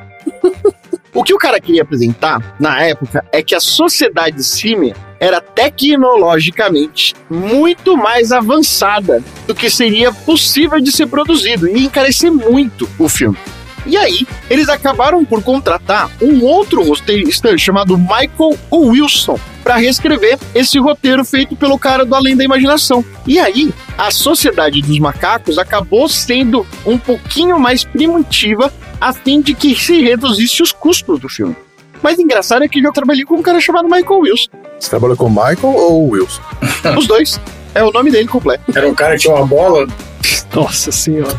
O que o cara queria apresentar, na época, é que a sociedade símia era tecnologicamente muito mais avançada do que seria possível de ser produzido e encarecer muito o filme. E aí, eles acabaram por contratar um outro roteirista chamado Michael Wilson para reescrever esse roteiro feito pelo cara do Além da Imaginação. E aí, a Sociedade dos Macacos acabou sendo um pouquinho mais primitiva a fim de que se reduzisse os custos do filme. Mas engraçado é que eu trabalhei com um cara chamado Michael Wilson. Você trabalha com o Michael ou o Wilson? Os dois. É o nome dele completo. Era um cara que tinha uma bola. Nossa senhora.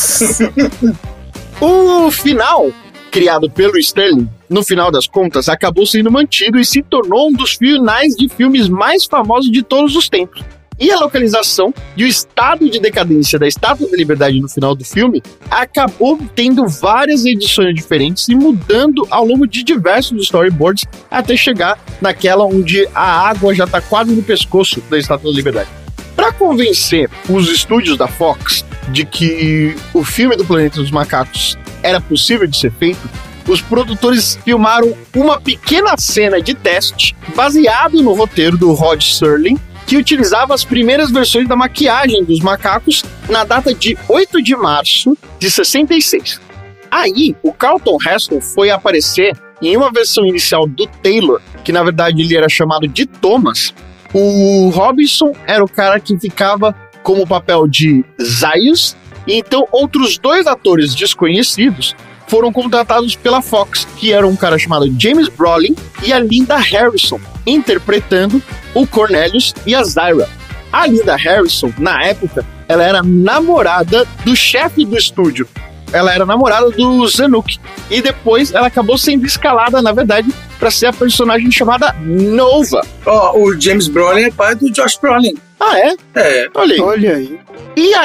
O final, criado pelo Sterling, no final das contas, acabou sendo mantido e se tornou um dos finais de filmes mais famosos de todos os tempos. E a localização e o estado de decadência da Estátua da Liberdade no final do filme acabou tendo várias edições diferentes e mudando ao longo de diversos storyboards até chegar naquela onde a água já está quase no pescoço da Estátua da Liberdade. Para convencer os estúdios da Fox de que o filme do Planeta dos Macacos era possível de ser feito, os produtores filmaram uma pequena cena de teste baseado no roteiro do Rod Serling, que utilizava as primeiras versões da maquiagem dos macacos na data de oito de março de sessenta e seis. Aí, o Carlton Heston foi aparecer em uma versão inicial do Taylor, que na verdade ele era chamado de Thomas. O Robinson era o cara que ficava como o papel de Zaius, e então outros dois atores desconhecidos foram contratados pela Fox, que era um cara chamado James Brolin e a Linda Harrison, interpretando o Cornelius e a Zyra. A Linda Harrison, na época, ela era namorada do chefe do estúdio. Ela era namorada do Zanuck. E depois ela acabou sendo escalada, na verdade, para ser a personagem chamada Nova. Ó, o James Brolin é pai do Josh Brolin. Ah, é? É. Olha aí. Olha aí. E aí,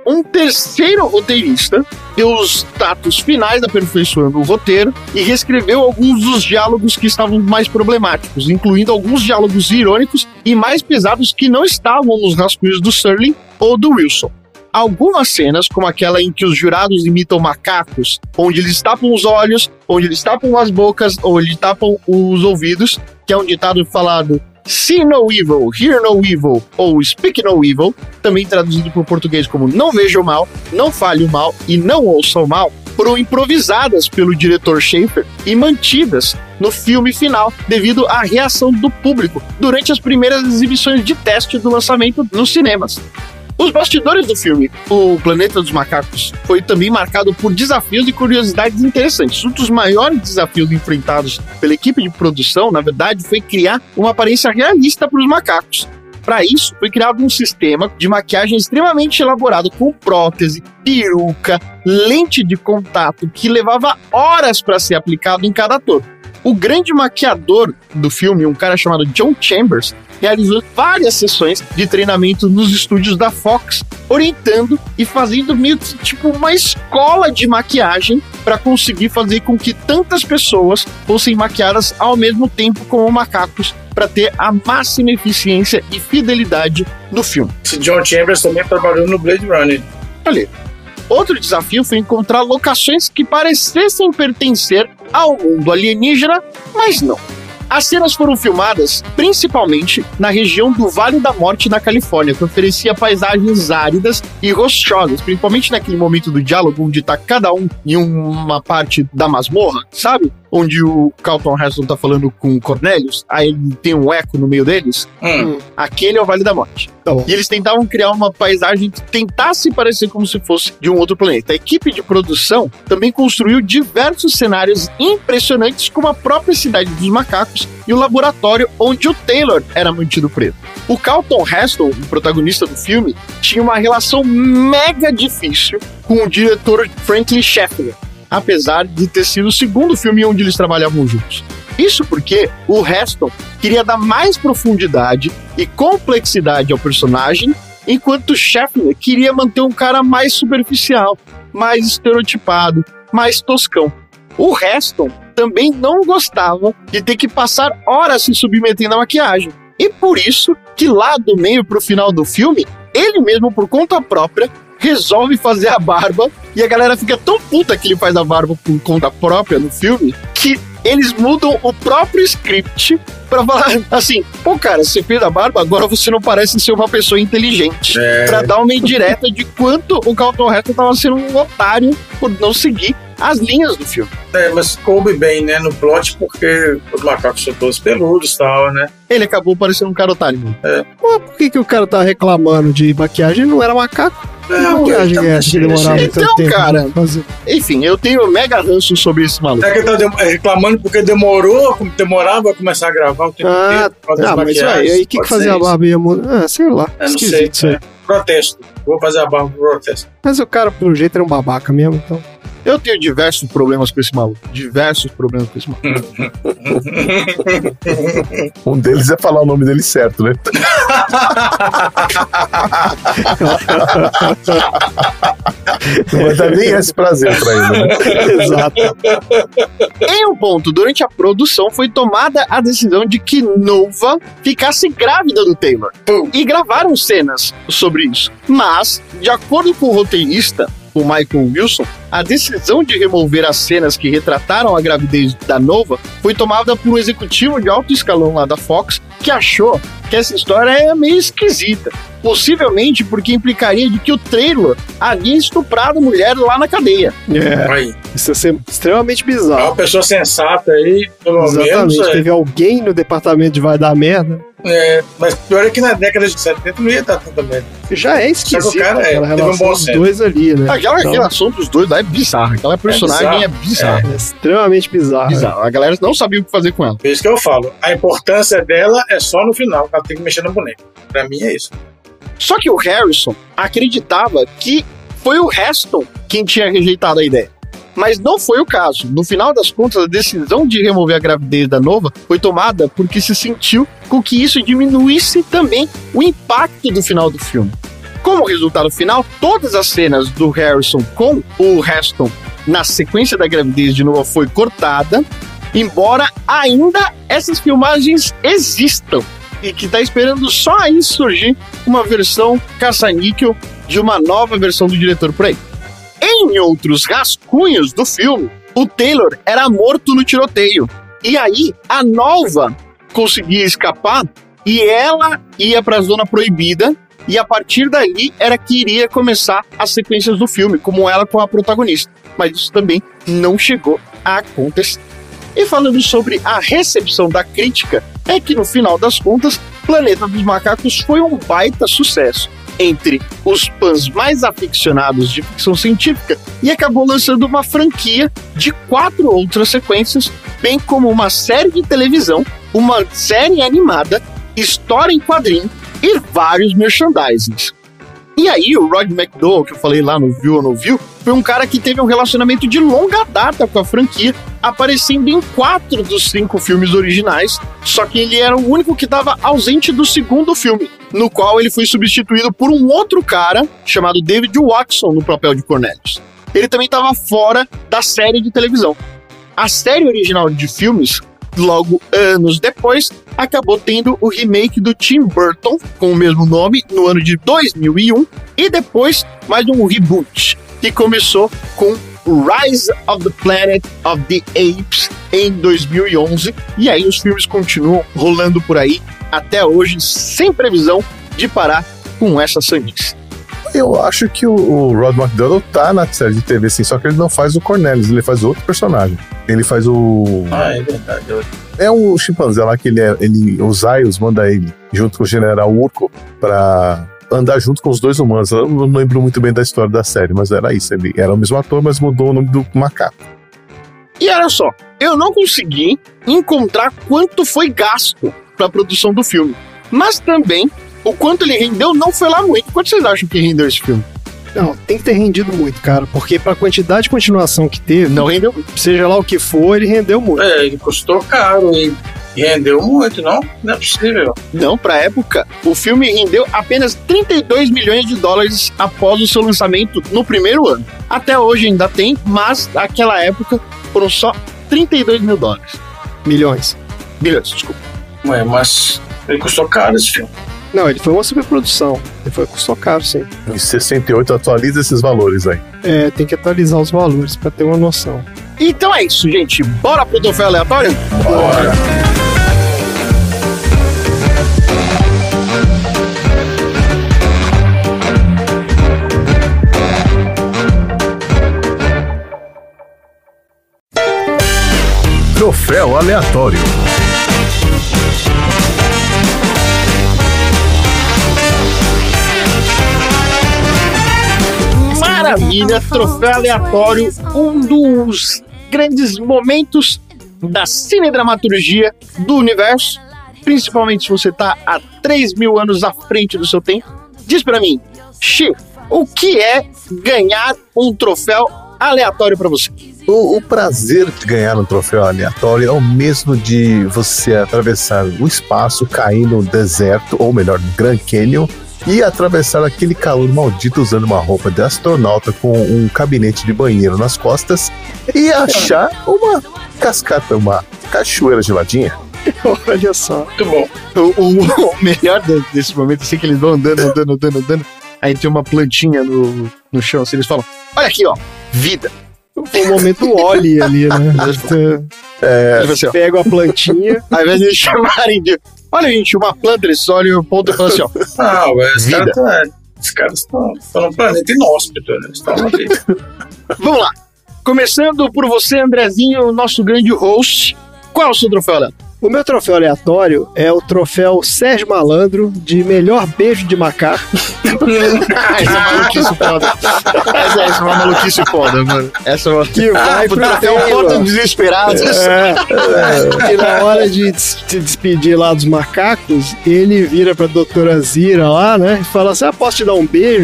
um terceiro roteirista deu os tatos finais aperfeiçoando o roteiro e reescreveu alguns dos diálogos que estavam mais problemáticos, incluindo alguns diálogos irônicos e mais pesados que não estavam nos rascunhos do Serling ou do Wilson. Algumas cenas, como aquela em que os jurados imitam macacos, onde eles tapam os olhos, onde eles tapam as bocas, ou eles tapam os ouvidos, que é um ditado falado "See no evil, hear no evil", ou "Speak no evil", também traduzido para o português como "Não veja o mal, não fale o mal e não ouça o mal", foram improvisadas pelo diretor Schaefer e mantidas no filme final devido à reação do público durante as primeiras exibições de teste do lançamento nos cinemas. Os bastidores do filme, O Planeta dos Macacos, foi também marcado por desafios e curiosidades interessantes. Um dos maiores desafios enfrentados pela equipe de produção, na verdade, foi criar uma aparência realista para os macacos. Para isso, foi criado um sistema de maquiagem extremamente elaborado com prótese, peruca, lente de contato, que levava horas para ser aplicado em cada ator. O grande maquiador do filme, um cara chamado John Chambers, realizou várias sessões de treinamento nos estúdios da Fox, orientando e fazendo meio que tipo uma escola de maquiagem para conseguir fazer com que tantas pessoas fossem maquiadas ao mesmo tempo como macacos, para ter a máxima eficiência e fidelidade do filme. Esse John Chambers também trabalhou no Blade Runner. Ali. Outro desafio foi encontrar locações que parecessem pertencer ao mundo alienígena, mas não. As cenas foram filmadas principalmente na região do Vale da Morte, na Califórnia, que oferecia paisagens áridas e rochosas, principalmente naquele momento do diálogo onde tá cada um em uma parte da masmorra, sabe? Onde o Carlton Heston tá falando com o Cornelius, aí ele tem um eco no meio deles. Hum. Aquele é o Vale da Morte. Tá bom. E eles tentavam criar uma paisagem que tentasse parecer como se fosse de um outro planeta. A equipe de produção também construiu diversos cenários impressionantes, como a própria cidade dos macacos e o laboratório onde o Taylor era mantido preso. O Carlton Heston, o protagonista do filme, tinha uma relação mega difícil com o diretor Franklin Schaeffler, apesar de ter sido o segundo filme onde eles trabalhavam juntos. Isso porque o Heston queria dar mais profundidade e complexidade ao personagem, enquanto o Schaeffler queria manter um cara mais superficial, mais estereotipado, mais toscão. O Heston também não gostava de ter que passar horas se submetendo à maquiagem. E por isso que lá do meio pro final do filme, ele mesmo, por conta própria, resolve fazer a barba, e a galera fica tão puta que ele faz a barba por conta própria no filme, que eles mudam o próprio script pra falar assim: pô, cara, você fez a barba, agora você não parece ser uma pessoa inteligente. É. Pra dar uma indireta de quanto o Carlton Heston tava sendo um otário por não seguir as linhas do filme. É, mas coube bem, né, no plot, porque os macacos são todos peludos e tal, né? Ele acabou parecendo um cara otário. Né? É. Pô, por que, que o cara tá reclamando de maquiagem? Não era macaco? É, maquiagem é essa que demorava então, tanto tempo cara, fazer. Enfim, eu tenho mega ranço sobre esse maluco. É que ele tá reclamando porque demorou, demorava a começar a gravar o tempo ah, inteiro. Ah, mas aí, aí que, que fazia a barba ia mudar? Ah, sei lá. Eu não sei. É. Protesto. Vou fazer a barba pro protesto. Mas o cara, pelo jeito, era um babaca mesmo, então. Eu tenho diversos problemas com esse maluco. Diversos problemas com esse maluco. Um deles é falar o nome dele certo, né? Não vai dar nem esse prazer pra ele, né? Exato. Em um ponto, durante a produção, foi tomada a decisão de que Nova ficasse grávida do Taylor. E gravaram cenas sobre isso. Mas, de acordo com o roteirista, o Michael Wilson, a decisão de remover as cenas que retrataram a gravidez da Nova foi tomada por um executivo de alto escalão lá da Fox, que achou que essa história é meio esquisita. Possivelmente porque implicaria de que o Taylor havia estuprado a mulher lá na cadeia. É, aí. Isso ia ser extremamente É bizarro. uma pessoa sensata aí, pelo Exatamente, menos. É. Teve alguém no departamento de vai dar merda. É, mas pior é que na década de setenta não ia dar tanta merda. Já é esquisito Só que o cara, é, aquela teve um relação bom dos senso. dois ali, né? Aquela Então, relação dos dois lá é bizarra. Aquela personagem é bizarra. é extremamente bizarro. Bizarro. A galera não sabia o que fazer com ela. Por isso que eu falo, a importância dela é só no final, ela tem que mexer na boneca. Pra mim é isso. Só que o Harrison acreditava que foi o Heston quem tinha rejeitado a ideia. Mas não foi o caso. No final das contas, a decisão de remover a gravidez da Nova foi tomada porque se sentiu com que isso diminuísse também o impacto do final do filme. Como resultado final, todas as cenas do Harrison com o Heston na sequência da gravidez de Noah foi cortada, embora ainda essas filmagens existam e que tá esperando só aí surgir uma versão caça-níquel de uma nova versão do diretor por aí. Em outros rascunhos do filme, o Taylor era morto no tiroteio. E aí, a Nova conseguia escapar e ela ia pra Zona Proibida. E a partir dali era que iria começar as sequências do filme, como ela com a protagonista. Mas isso também não chegou a acontecer. E falando sobre a recepção da crítica, é que no final das contas, Planeta dos Macacos foi um baita sucesso entre os fãs mais aficionados de ficção científica e acabou lançando uma franquia de quatro outras sequências, bem como uma série de televisão, uma série animada, história em quadrinho e vários merchandisings. E aí o Rod McDowell, que eu falei lá no Viu ou Não Viu, foi um cara que teve um relacionamento de longa data com a franquia, aparecendo em quatro dos cinco filmes originais, só que ele era o único que estava ausente do segundo filme, no qual ele foi substituído por um outro cara chamado David Watson no papel de Cornelius. Ele também estava fora da série de televisão. A série original de filmes, logo anos depois, acabou tendo o remake do Tim Burton, com o mesmo nome, no ano de dois mil e um, e depois mais um reboot, que começou com Rise of the Planet of the Apes em dois mil e onze, e aí os filmes continuam rolando por aí até hoje, sem previsão de parar com essa sandice. Eu acho que o, o Rod McDowell tá na série de T V, sim, só que ele não faz o Cornelius, ele faz outro personagem. Ele faz o... Ah, é verdade. É um chimpanzé lá que ele é... Ele, o Zaius manda ele, junto com o General Urko, pra andar junto com os dois humanos. Eu não lembro muito bem da história da série, mas era isso. Ele era o mesmo ator, mas mudou o nome do macaco. E olha só, eu não consegui encontrar quanto foi gasto pra produção do filme, mas também o quanto ele rendeu não foi lá muito. Quanto vocês acham que rendeu esse filme? Não, tem que ter rendido muito, cara, porque pra quantidade de continuação que teve, Não rendeu muito. seja lá o que for, ele rendeu muito. É, ele custou caro e e rendeu muito, não? Não é possível. Não, pra época, o filme rendeu apenas trinta e dois milhões de dólares após o seu lançamento no primeiro ano. Até hoje ainda tem, mas naquela época foram só trinta e dois mil dólares. Milhões. Milhões, desculpa. Ué, mas ele custou caro esse filme. Não, ele foi uma superprodução. Ele foi custou caro, sim. Em sessenta e oito atualiza esses valores aí. É, tem que atualizar os valores pra ter uma noção. Então é isso, gente. Bora pro troféu aleatório? Bora! Troféu aleatório. Maravilha, troféu aleatório, um dos grandes momentos da cinedramaturgia do universo, principalmente se você tá há três mil anos à frente do seu tempo. Diz pra mim, Xi, o que é ganhar um troféu aleatório pra você? O, o prazer de ganhar um troféu aleatório é o mesmo de você atravessar o espaço, cair no deserto, ou melhor, no Grand Canyon, e atravessar aquele calor maldito usando uma roupa de astronauta com um gabinete de banheiro nas costas e achar uma cascata, uma cachoeira geladinha. Olha só. Muito bom. O, o, o melhor de- desse momento é assim que eles vão andando, andando, andando, andando, aí tem uma plantinha no, no chão, assim, eles falam, olha aqui, ó, vida. Foi um momento Oli ali, né? Você É, Ele vai assim, ó, pega a plantinha. ao invés de eles chamarem de, olha, gente, uma planta, eles olham o ponto e falam assim, ó, Ah, ué, os Vida. caras tão- é, os caras estão num planeta inóspito, né? Eles estão ali. vamos lá. Começando por você, Andrezinho, nosso grande host, qual é o seu troféu, Léo? O meu troféu aleatório é o troféu Sérgio Malandro de melhor beijo de macaco. Ah, essa é uma maluquice foda. Essa, essa é uma maluquice foda, mano. Essa é uma... Que vai pro até o Taylor. ponto desesperado. É, e na hora de des- se despedir lá dos macacos, ele vira pra doutora Zira lá, né? E fala assim: ah, posso te dar um beijo?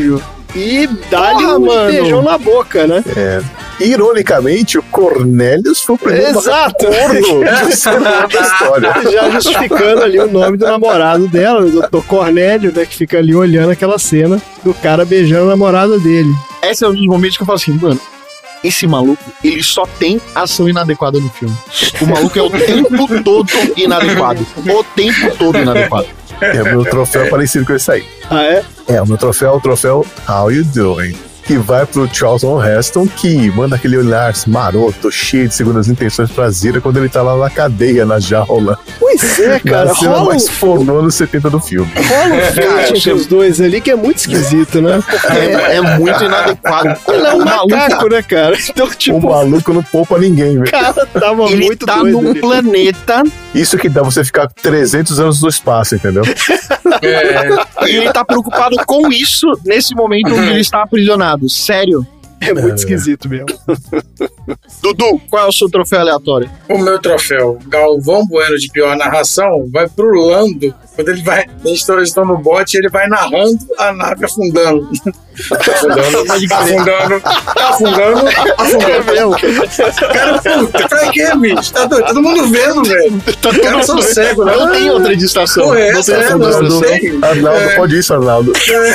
e dá-lhe Porra, um mano. beijão na boca, né? É. Ironicamente, o Cornelius foi o primeiro Exato. corno do cinema da história. Já justificando ali o nome do namorado dela, o doutor Cornélio, né, que fica ali olhando aquela cena do cara beijando a namorada dele. Esse é um dos momentos que eu falo assim, mano, esse maluco, ele só tem ação inadequada no filme. O maluco é o tempo todo inadequado. O tempo todo inadequado. É, o meu troféu é parecido com esse aí. Ah, é? É, o meu troféu é o troféu How You Doing? Que vai pro Charlton Heston, que manda aquele olhar maroto, cheio de segundas intenções pra Zira quando ele tá lá na cadeia, na jaula. Pois é, cara. Na cena Rola mais um, fornô anos setenta do filme. rola um flerte entre os dois ali que é muito esquisito, né? É, é muito inadequado. Ele é um O maluco, macaco, né, cara? Então, tipo, O maluco não poupa ninguém, velho. o cara tava ele muito tá doido num ali. planeta Isso que dá você ficar trezentos anos no espaço, entendeu? É, e ele tá preocupado com isso nesse momento onde ele está aprisionado. Sério. É muito esquisito mesmo. Dudu, qual é o seu troféu aleatório? o meu troféu, Galvão Bueno de pior narração, vai pro Lando. Quando ele vai, eles estão, eles estão no bote, ele vai narrando a nave afundando. afundando, afundando, afundando, afundando. Cara, puta, pra quê, bicho? Tá doido? Todo mundo vendo, velho. Tá Os caras são cegos, né? Não tem outra distração. Porra, é Não essa, tem é, outra não, distração. não sei. Arnaldo, É. pode isso, Arnaldo.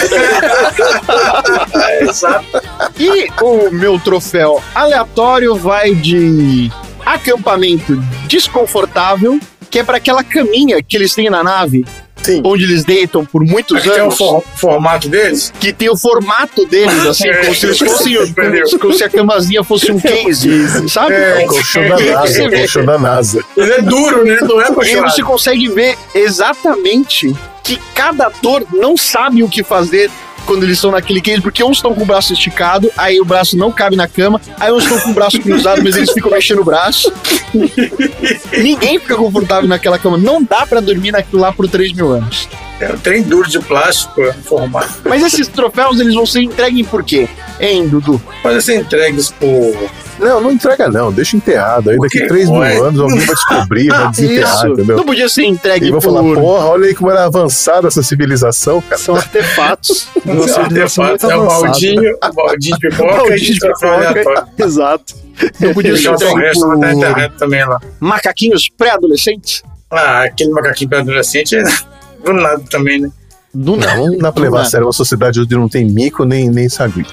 É, exato. E o meu troféu aleatório vai de acampamento desconfortável, que é para aquela caminha que eles têm na nave, Sim. onde eles deitam por muitos Aqui tem o anos, for- formato deles. que tem o formato deles, assim, como se eles fossem, Entendeu? como, como se a camazinha fosse um case, sabe? É, O colchão da E NASA, você o vê, colchão da NASA. Ele é duro, né? Não é e aí apaixonado. você consegue ver exatamente que cada ator não sabe o que fazer quando eles estão naquele case, porque uns estão com o braço esticado, aí o braço não cabe na cama, aí uns estão com o braço cruzado, mas eles ficam mexendo o braço. Ninguém fica confortável naquela cama. Não dá pra dormir naquilo lá por três mil anos. É um trem duro de plástico, é um formato. Mas esses troféus, eles vão ser entregues por quê? Hein, Dudu? Podem ser entregues por. Não, não entrega não, deixa enterrado. Aí Por daqui quê? três mil Ué. anos alguém vai descobrir, vai desenterrar, Isso. entendeu? Não podia ser entregue E vão por... falar, porra, olha aí como era avançada essa civilização, cara. São artefatos. de uma É um civilização artefato, muito é o avançada. baldinho, o baldinho de pipoca Baldinho e de de troféu pipoca. aleatório. Exato. Não podia E ser o entregue resto vai estar por enterrado também lá. macaquinhos pré-adolescentes? Ah, aquele macaquinho para adolescente, do nada também, né? Do nada. Não dá pra levar a sério uma sociedade onde não tem mico nem, nem sagui.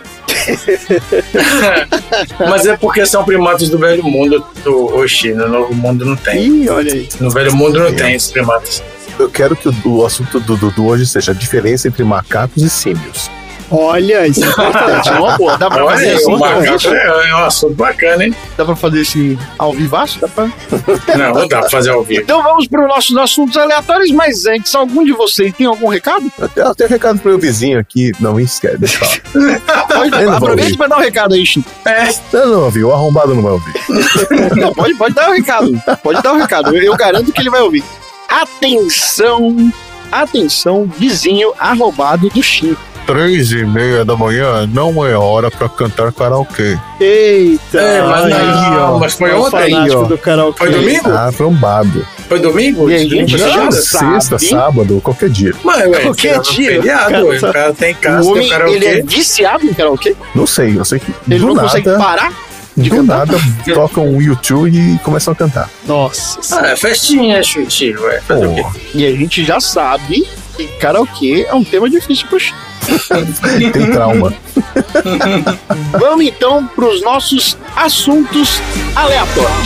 Mas é porque são primatas do velho mundo do Oxi, no novo mundo não tem. Ih, olha aí. No velho mundo não tem esses primatas. Eu quero que o, o assunto do Dudu hoje seja a diferença entre macacos e símios. Olha, isso é importante. É uma boa. Dá pra Olha fazer aí, assim? o macaco é, é um assunto bacana, hein? Dá pra fazer esse ao vivaço? Dá pra... Não, não dá pra fazer ao vivo. Então vamos para os nossos assuntos aleatórios, mas antes, algum de vocês tem algum recado? Eu tenho, eu tenho um recado pro meu vizinho aqui. Não, esquece, deixa eu falar. Pode, Ele não vai aproveita ouvir. para dar um recado aí, Chico. Não, não ouvi, o arrombado não vai ouvir. Não, pode, pode dar um recado. Pode dar um recado. Eu, eu garanto que ele vai ouvir. Atenção, atenção, vizinho arrombado do Chico. Três e meia da manhã não é hora pra cantar karaokê. Eita. É, mas olha não, aí, ó. mas foi É o ontem, fanático ó. do karaokê. Foi domingo? Arrombado. Foi domingo? E aí, Domingo, gente, fechado? já Sexta, sabe. sábado, qualquer dia. Mas, ué, Qualquer foi dia, feriado, cara, ué. tá- O cara tem casa, O tem homem, karaokê. ele é viciado em karaokê? Não sei, eu sei que Ele do não nada, consegue parar de do cantar? nada tocam um YouTube e começam a cantar. Nossa. Ah, é festinha, chute, ué. Fazer o quê? Pô, E a gente já sabe que karaokê é um tema difícil pro Chico. tem trauma. Vamos então para os nossos assuntos aleatórios.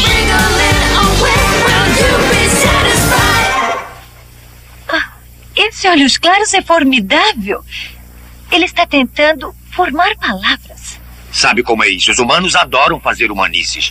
Esse olhos claros é formidável. Ele está tentando formar palavras. Sabe como é isso? Os humanos adoram fazer humanices.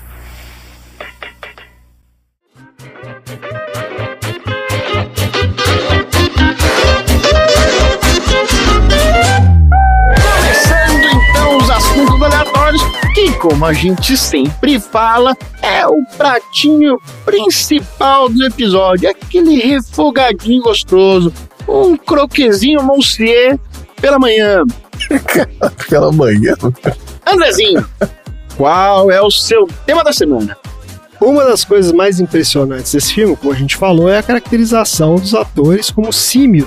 Começando então os assuntos aleatórios, que como a gente sempre fala, é o pratinho principal do episódio, aquele refogadinho gostoso, um croquezinho monsieur pela manhã. Pela manhã. Andrezinho, qual é o seu tema da semana? Uma das coisas mais impressionantes desse filme, como a gente falou, é a caracterização dos atores como símios.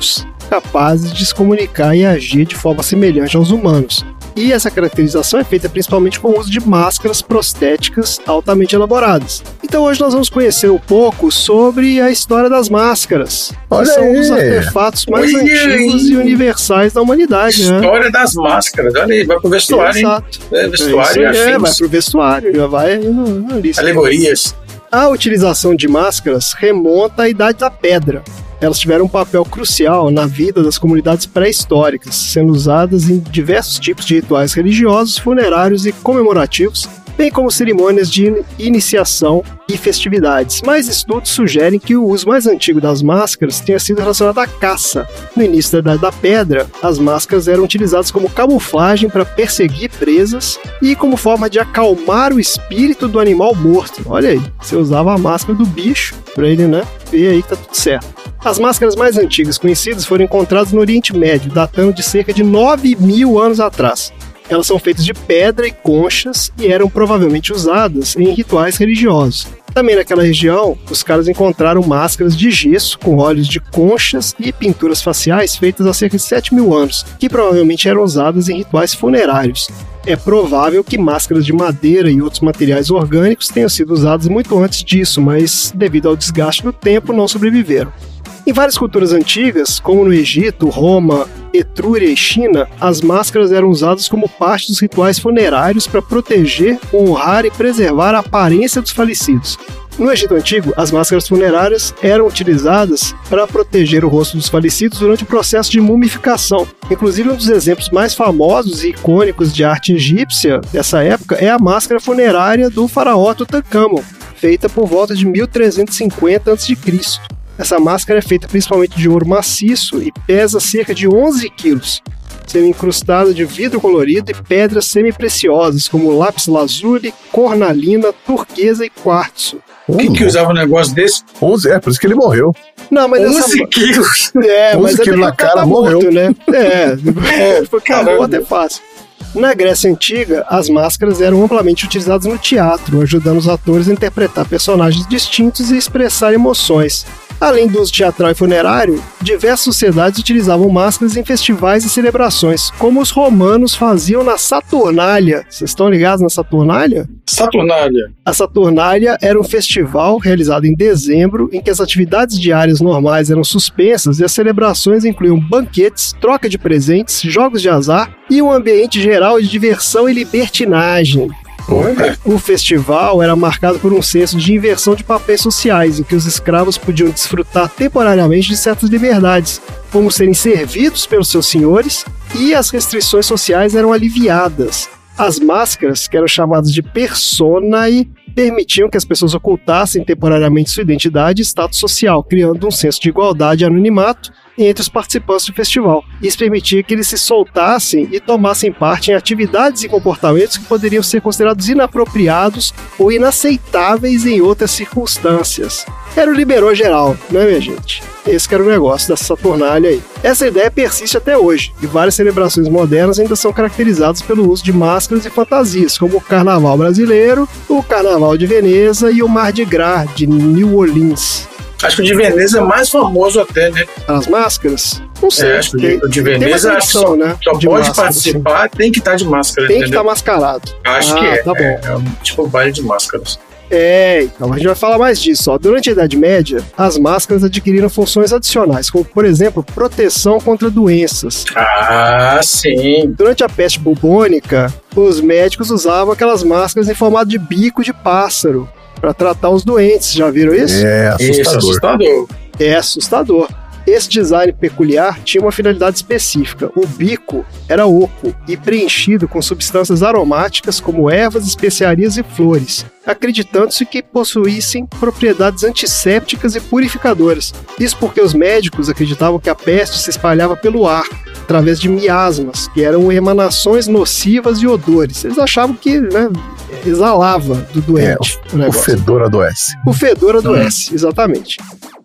capazes de se comunicar e agir de forma semelhante aos humanos. E essa caracterização é feita principalmente com o uso de máscaras prostéticas altamente elaboradas. Então hoje nós vamos conhecer um pouco sobre a história das máscaras. Olha que são aí. um dos artefatos mais Olha antigos aí. e universais da humanidade. História né? das máscaras, olha aí, vai pro vestuário, hein? Exato. É, vestuário é, e isso aí, é, afins. vai pro vestuário, já vai no, na lista. Alegorias. A utilização de máscaras remonta à Idade da Pedra. Elas tiveram um papel crucial na vida das comunidades pré-históricas, sendo usadas em diversos tipos de rituais religiosos, funerários e comemorativos, bem como cerimônias de iniciação e festividades. Mas estudos sugerem que o uso mais antigo das máscaras tenha sido relacionado à caça. No início da Idade da Pedra, as máscaras eram utilizadas como camuflagem para perseguir presas e como forma de acalmar o espírito do animal morto. Olha aí, você usava a máscara do bicho para ele, né, ver aí que tá tudo certo. As máscaras mais antigas conhecidas foram encontradas no Oriente Médio, datando de cerca de nove mil anos atrás. Elas são feitas de pedra e conchas e eram provavelmente usadas em rituais religiosos. Também naquela região, os caras encontraram máscaras de gesso com olhos de conchas e pinturas faciais feitas há cerca de sete mil anos, que provavelmente eram usadas em rituais funerários. É provável que máscaras de madeira e outros materiais orgânicos tenham sido usadas muito antes disso, mas devido ao desgaste do tempo não sobreviveram. Em várias culturas antigas, como no Egito, Roma, Etrúria e China, as máscaras eram usadas como parte dos rituais funerários para proteger, honrar e preservar a aparência dos falecidos. No Egito Antigo, as máscaras funerárias eram utilizadas para proteger o rosto dos falecidos durante o processo de mumificação. Inclusive, um dos exemplos mais famosos e icônicos de arte egípcia dessa época é a máscara funerária do faraó Tutankhamon, feita por volta de mil trezentos e cinquenta antes de Cristo. Essa máscara é feita principalmente de ouro maciço e pesa cerca de onze quilos, sendo incrustada de vidro colorido e pedras semi-preciosas como lápis lazuli, cornalina, turquesa e quartzo. Quem que usava um negócio desse? onze, é por isso que ele morreu. Não, mas onze essa... quilos. É, onze mas é quilos bem na cara, tá morreu. morto, né? É, foi Caramba. acabou até fácil. Na Grécia Antiga, as máscaras eram amplamente utilizadas no teatro, ajudando os atores a interpretar personagens distintos e expressar emoções. Além do uso teatral e funerário, diversas sociedades utilizavam máscaras em festivais e celebrações, como os romanos faziam na Saturnália. Vocês estão ligados na Saturnália? Saturnália. A Saturnália era um festival realizado em dezembro, em que as atividades diárias normais eram suspensas e as celebrações incluíam banquetes, troca de presentes, jogos de azar e um ambiente geral de diversão e libertinagem. O festival era marcado por um senso de inversão de papéis sociais, em que os escravos podiam desfrutar temporariamente de certas liberdades, como serem servidos pelos seus senhores, e as restrições sociais eram aliviadas. As máscaras, que eram chamadas de personae, permitiam que as pessoas ocultassem temporariamente sua identidade e status social, criando um senso de igualdade e anonimato entre os participantes do festival. Isso permitia que eles se soltassem e tomassem parte em atividades e comportamentos que poderiam ser considerados inapropriados ou inaceitáveis em outras circunstâncias. Era o liberou geral, não é, minha gente? Esse que era o negócio dessa Saturnália aí. Essa ideia persiste até hoje, e várias celebrações modernas ainda são caracterizadas pelo uso de máscaras e fantasias, como o Carnaval brasileiro, o Carnaval de Veneza e o Mardi Gras de New Orleans. Acho que o de Veneza é mais famoso até, né? As máscaras? Não sei. É, acho que o de, o de Veneza acho que só, né, só de pode máscara, participar, assim. Tem que estar de máscara, Tem que entendeu? estar mascarado. Acho ah, que é. Tá bom. É, é um tipo baile de máscaras. É, então a gente vai falar mais disso. Ó. Durante a Idade Média, as máscaras adquiriram funções adicionais, como, por exemplo, proteção contra doenças. Ah, sim. Durante a peste bubônica, os médicos usavam aquelas máscaras em formato de bico de pássaro para tratar os doentes. Já viram isso? É assustador. Isso, assustador. É assustador. Esse design peculiar tinha uma finalidade específica. O bico era oco e preenchido com substâncias aromáticas como ervas, especiarias e flores, acreditando-se que possuíssem propriedades antissépticas e purificadoras. Isso porque os médicos acreditavam que a peste se espalhava pelo ar, através de miasmas, que eram emanações nocivas e odores. Eles achavam que, né, exalava do doente. É, o, o fedor adoece. O fedor adoece, exatamente.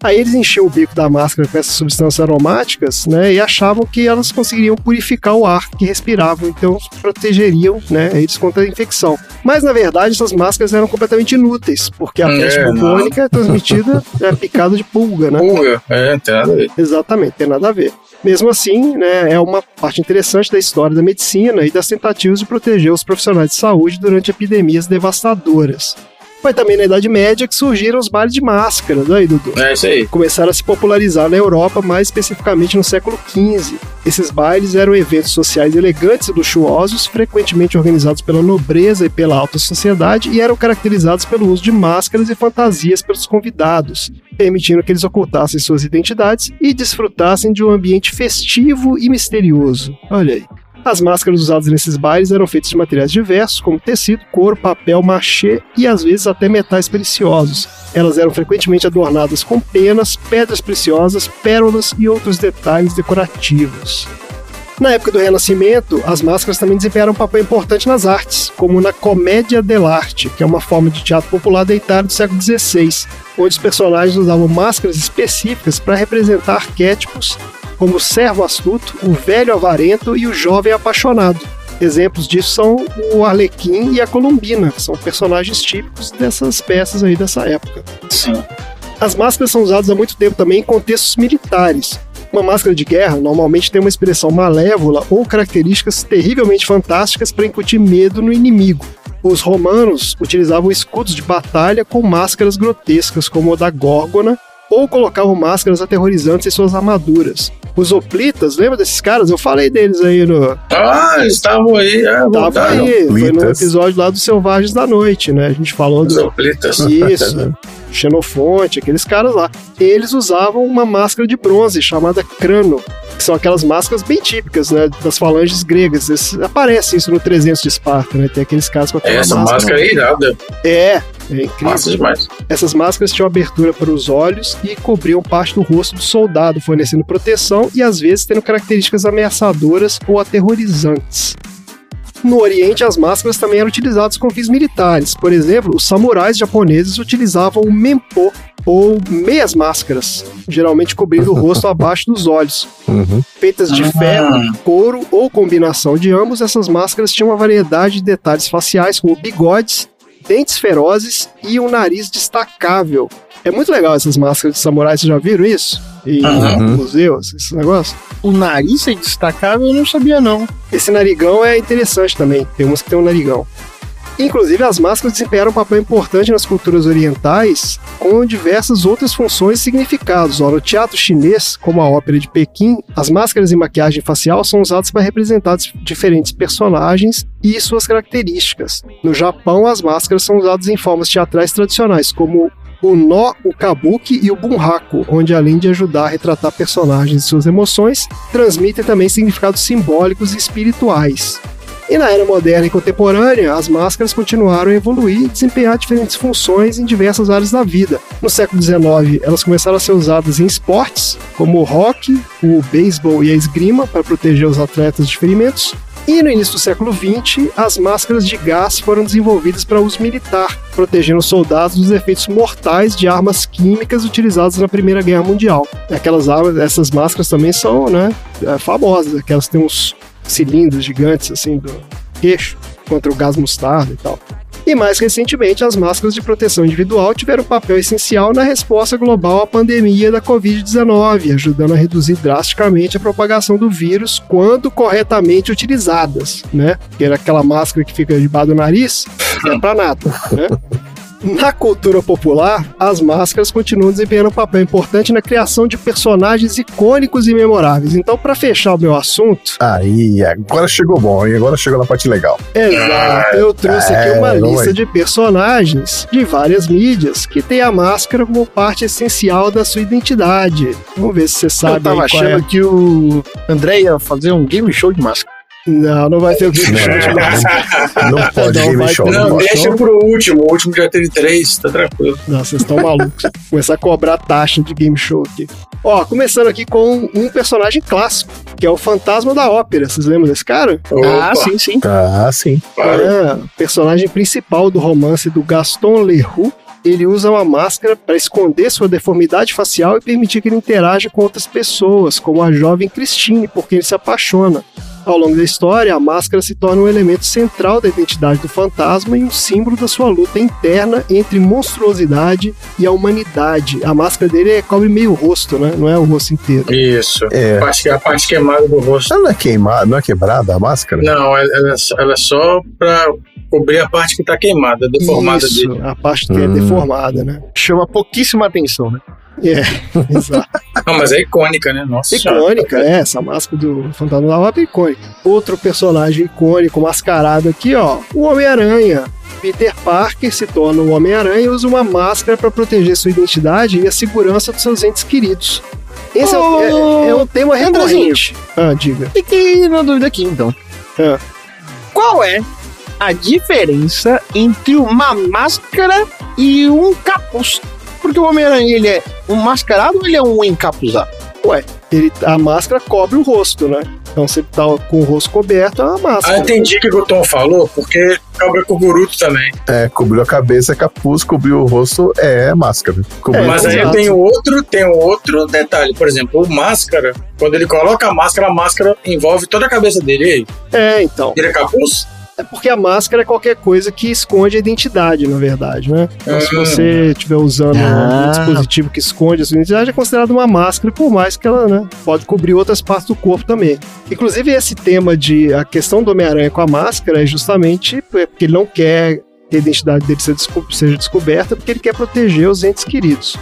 Aí eles enchiam o bico da máscara com essas substâncias aromáticas, né, e achavam que elas conseguiriam purificar o ar que respiravam, então protegeriam, né, eles contra a infecção. Mas, na verdade, essas máscaras eram completamente inúteis, porque a É, peste não. bubônica é transmitida, é picada de pulga, né? Pulga, é, não tem nada a ver. Exatamente, tem nada a ver. Mesmo assim, né, é uma parte interessante da história da medicina e das tentativas de proteger os profissionais de saúde durante epidemias devastadoras. Foi também na Idade Média que surgiram os bailes de máscara, né, Dudu? É isso aí. Começaram a se popularizar na Europa, mais especificamente no século quinze. Esses bailes eram eventos sociais elegantes e luxuosos, frequentemente organizados pela nobreza e pela alta sociedade, e eram caracterizados pelo uso de máscaras e fantasias pelos convidados, permitindo que eles ocultassem suas identidades e desfrutassem de um ambiente festivo e misterioso. Olha aí. As máscaras usadas nesses bailes eram feitas de materiais diversos, como tecido, couro, papel, machê e às vezes até metais preciosos. Elas eram frequentemente adornadas com penas, pedras preciosas, pérolas e outros detalhes decorativos. Na época do Renascimento, as máscaras também desempenharam um papel importante nas artes, como na Commedia dell'arte, que é uma forma de teatro popular da Itália do século dezesseis, onde os personagens usavam máscaras específicas para representar arquétipos como o servo astuto, o velho avarento e o jovem apaixonado. Exemplos disso são o Arlequim e a Columbina, que são personagens típicos dessas peças aí dessa época. Sim. As máscaras são usadas há muito tempo também em contextos militares. Uma máscara de guerra normalmente tem uma expressão malévola ou características terrivelmente fantásticas para incutir medo no inimigo. Os romanos utilizavam escudos de batalha com máscaras grotescas, como a da Górgona, ou colocavam máscaras aterrorizantes em suas armaduras. Os hoplitas, lembra desses caras? Eu falei deles aí no... Ah, eles estavam aí. É, Tava voltaram. aí, foi no Hoplitas. episódio lá dos Selvagens da Noite, né? A gente falou Os do... hoplitas. Isso, Xenofonte, aqueles caras lá. Eles usavam uma máscara de bronze chamada crano, que são aquelas máscaras bem típicas, né, das falanges gregas. Esse, aparece isso no trezentos de Esparta, né? Tem aqueles caras com aquela Essa máscara. máscara aí, irada. É, é incrível. Massa demais. Essas máscaras tinham abertura para os olhos e cobriam parte do rosto do soldado, fornecendo proteção e às vezes tendo características ameaçadoras ou aterrorizantes. No Oriente, as máscaras também eram utilizadas com fins militares. Por exemplo, os samurais japoneses utilizavam o menpô, ou meias máscaras, geralmente cobrindo o rosto abaixo dos olhos. Uhum. Feitas de ferro, couro ou combinação de ambos, essas máscaras tinham uma variedade de detalhes faciais, como bigodes, dentes ferozes e um nariz destacável. É muito legal essas máscaras de samurai, vocês já viram isso? Em Uhum. museus, esse negócio? O nariz é destacável, eu não sabia não. Esse narigão é interessante também, tem umas que tem um narigão. Inclusive, as máscaras desempenharam um papel importante nas culturas orientais, com diversas outras funções e significados. Ó, no teatro chinês, como a ópera de Pequim, as máscaras e maquiagem facial são usadas para representar diferentes personagens e suas características. No Japão, as máscaras são usadas em formas teatrais tradicionais, como o nó, o kabuki e o bunraku, onde além de ajudar a retratar personagens e suas emoções, transmitem também significados simbólicos e espirituais. E na era moderna e contemporânea, as máscaras continuaram a evoluir e desempenhar diferentes funções em diversas áreas da vida. No século dezenove, elas começaram a ser usadas em esportes, como o rock, o beisebol e a esgrima, para proteger os atletas de ferimentos. E no início do século vinte, as máscaras de gás foram desenvolvidas para uso militar, protegendo os soldados dos efeitos mortais de armas químicas utilizadas na Primeira Guerra Mundial. Aquelas armas, essas máscaras também são, né, famosas, aquelas têm uns cilindros gigantes assim do queixo contra o gás mostarda e tal. E mais recentemente, as máscaras de proteção individual tiveram um papel essencial na resposta global à pandemia da covid dezenove, ajudando a reduzir drasticamente a propagação do vírus quando corretamente utilizadas, né? Que era aquela máscara que fica debaixo do nariz, não é pra nada, né? Na cultura popular, as máscaras continuam desempenhando um papel importante na criação de personagens icônicos e memoráveis. Então, para fechar o meu assunto... Aí, agora chegou bom, hein? Agora chegou na parte legal. Exato, eu trouxe É, aqui uma vamos lista aí. de personagens de várias mídias que tem a máscara como parte essencial da sua identidade. Vamos ver se você sabe Eu tava aí qual achando é. que o André ia fazer um game show de máscara. Não, não vai ter o game show de máscara. Não pode Não, game vai show, ter- não Não, pode. deixa pro último. O último já teve três, tá tranquilo. Não, vocês estão malucos. Começar a cobrar taxa de game show aqui. Ó, começando aqui com um personagem clássico, que é o Fantasma da Ópera. Vocês lembram desse cara? Ah, Opa, sim, sim. Ah, sim. claro. É, personagem principal do romance do Gaston Leroux, ele usa uma máscara para esconder sua deformidade facial e permitir que ele interaja com outras pessoas, como a jovem Christine, porque ele se apaixona. Ao longo da história, a máscara se torna um elemento central da identidade do fantasma e um símbolo da sua luta interna entre monstruosidade e a humanidade. A máscara dele é, cobre meio o rosto, né? Não é o rosto inteiro. Isso. É. A parte, a parte queimada do rosto. Ela não é queimada, não é quebrada a máscara? Não, ela, ela é só- ela é só pra cobrir a parte que tá queimada, deformada Isso, dele. a parte que é Hum. deformada, né? Chama pouquíssima atenção, né? É, exato. Não, mas é icônica, né? Nossa Icônica, é, essa máscara do Fantasma da Ópera é icônica. Outro personagem icônico, mascarado aqui, ó, o Homem-Aranha. Peter Parker se torna o Homem-Aranha e usa uma máscara para proteger sua identidade e a segurança dos seus entes queridos. Esse é o- é, é um tema recorrente. Ah, diga. Fiquei na dúvida aqui, então. Ah. Qual é a diferença entre uma máscara e um capuz? Porque o Homem-Aranha, ele é um mascarado ou ele é um encapuzado? Ué, ele, a máscara cobre o rosto, né? Então você tá com o rosto coberto, é uma Ah, máscara. entendi o que o Tom falou, porque cabra com Boruto também. É, cobriu a cabeça, é capuz, cobriu o rosto, é máscara. Cobriu É, Mas aí exato. tem outro, tem outro detalhe. Por exemplo, o máscara, quando ele coloca a máscara, a máscara envolve toda a cabeça dele. E aí? É, então. Vira capuz? É porque a máscara é qualquer coisa que esconde a identidade, na verdade, né? Então, se Hum. você estiver usando Ah. um dispositivo que esconde a sua identidade, é considerado uma máscara, por mais que ela, né, pode cobrir outras partes do corpo também. Inclusive, esse tema de a questão do Homem-Aranha com a máscara é justamente porque ele não quer que a identidade dele seja desco- seja descoberta, porque ele quer proteger os entes queridos.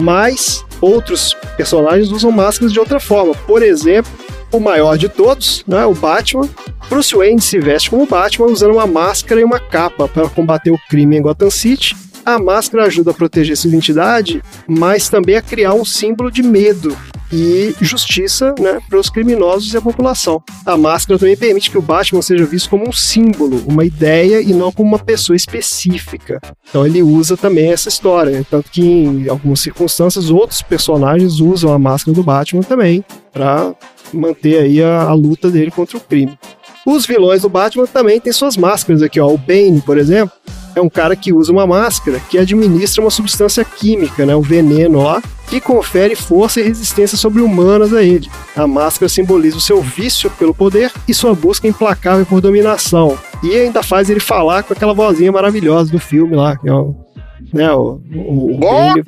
Mas outros personagens usam máscaras de outra forma. Por exemplo, o maior de todos, né, o Batman. Bruce Wayne se veste como Batman usando uma máscara e uma capa para combater o crime em Gotham City. A máscara ajuda a proteger sua identidade, mas também a criar um símbolo de medo e justiça, né, para os criminosos e a população. A máscara também permite que o Batman seja visto como um símbolo, uma ideia e não como uma pessoa específica. Então ele usa também essa história, né? Tanto que em algumas circunstâncias outros personagens usam a máscara do Batman também para manter aí a, a luta dele contra o crime. Os vilões do Batman também têm suas máscaras aqui, ó. O Bane, por exemplo, é um cara que usa uma máscara que administra uma substância química, né, o veneno lá, que confere força e resistência sobre-humanas a ele. A máscara simboliza o seu vício pelo poder e sua busca implacável por dominação. E ainda faz ele falar com aquela vozinha maravilhosa do filme lá, que é o, né, o, o, o Bane.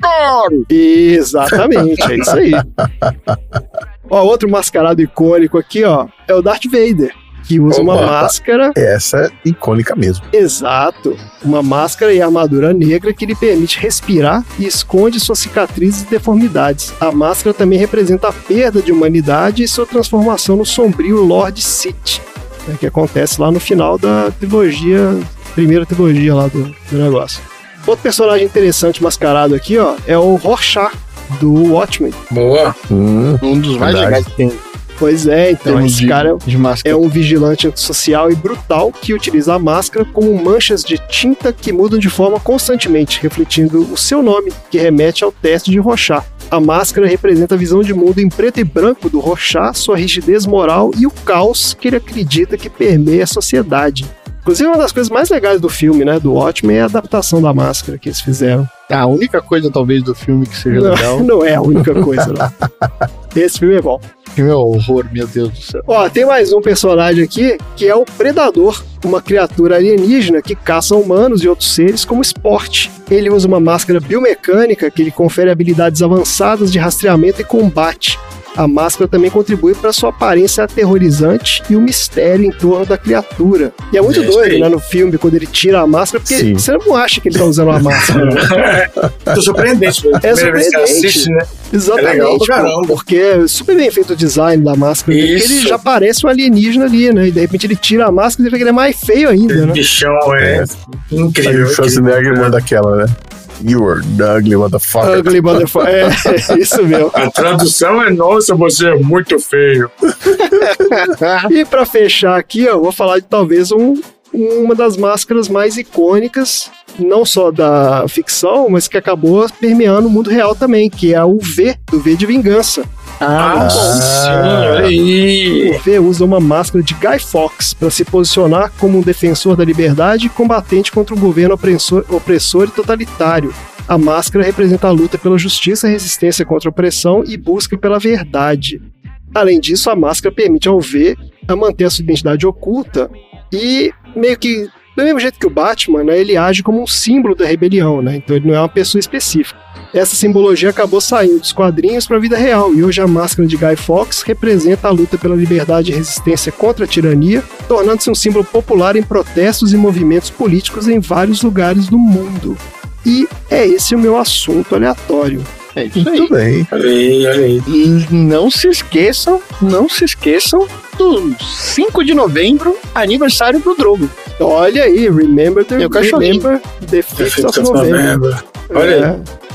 Exatamente, é isso aí. Ó, outro mascarado icônico aqui, ó, é o Darth Vader, que usa uma Opa. máscara. Essa é icônica mesmo. Exato. Uma máscara e armadura negra que lhe permite respirar e esconde suas cicatrizes e deformidades. A máscara também representa a perda de humanidade e sua transformação no sombrio Lord Sith, né, que acontece lá no final da trilogia, primeira trilogia lá do, do negócio. Outro personagem interessante mascarado aqui, ó, é o Rorschach, do Watchmen. Boa. Hum, Um dos mais Verdade. legais que tem. Pois é, então Temos esse de, cara de máscara. é um vigilante antissocial e brutal que utiliza a máscara como manchas de tinta que mudam de forma constantemente, refletindo o seu nome, que remete ao teste de Rorschach. A máscara representa a visão de mundo em preto e branco do Rorschach, sua rigidez moral e o caos que ele acredita que permeia a sociedade. Inclusive, uma das coisas mais legais do filme, né, do Watchmen, é a adaptação da máscara que eles fizeram. A única coisa, talvez, do filme que seja Não, legal. não é a única coisa, não. Esse filme é bom. O filme é um horror, meu Deus do céu. Ó, tem mais um personagem aqui, que é o Predador, uma criatura alienígena que caça humanos e outros seres como esporte. Ele usa uma máscara biomecânica que lhe confere habilidades avançadas de rastreamento e combate. A máscara também contribui para sua aparência aterrorizante e o mistério em torno da criatura. E é muito É, doido, sim. né, no filme, quando ele tira a máscara, porque Sim. você não acha que ele tá usando uma máscara. Né? Tô surpreendente. É Primeira vez que surpreendente. assiste, né? Exatamente, É legal pra pô, caramba. porque é super bem feito o design da máscara, dele, porque ele Isso. já parece um alienígena ali, né? E de repente ele tira a máscara e vê que ele é mais feio ainda, Esse né? bichão é, É. Aí incrível. o Schwarzenegger manda aquela, né? You are the ugly motherfucker. Ugly motherfucker. É, é isso mesmo. A tradução é: nossa, você é muito feio. E pra fechar aqui, ó, vou falar de talvez um, uma das máscaras mais icônicas, não só da ficção, mas que acabou permeando o mundo real também, que é o V, do V de Vingança. Ah, sim, olha aí. O V usa uma máscara de Guy Fawkes para se posicionar como um defensor da liberdade e combatente contra um governo opressor, opressor e totalitário. A máscara representa a luta pela justiça, resistência contra a opressão e busca pela verdade. Além disso, a máscara permite ao V a manter a sua identidade oculta e meio que, do mesmo jeito que o Batman, né, ele age como um símbolo da rebelião, né? Então ele não é uma pessoa específica. Essa simbologia acabou saindo dos quadrinhos para a vida real e hoje a máscara de Guy Fawkes representa a luta pela liberdade e resistência contra a tirania, tornando-se um símbolo popular em protestos e movimentos políticos em vários lugares do mundo. E é esse o meu assunto aleatório. É isso aí. Muito bem. Olha aí, olha aí. E não se esqueçam, não se esqueçam do cinco de novembro, aniversário do Drogo. Olha aí, remember the, Meu cachorrinho. remember the fifth of November. Olha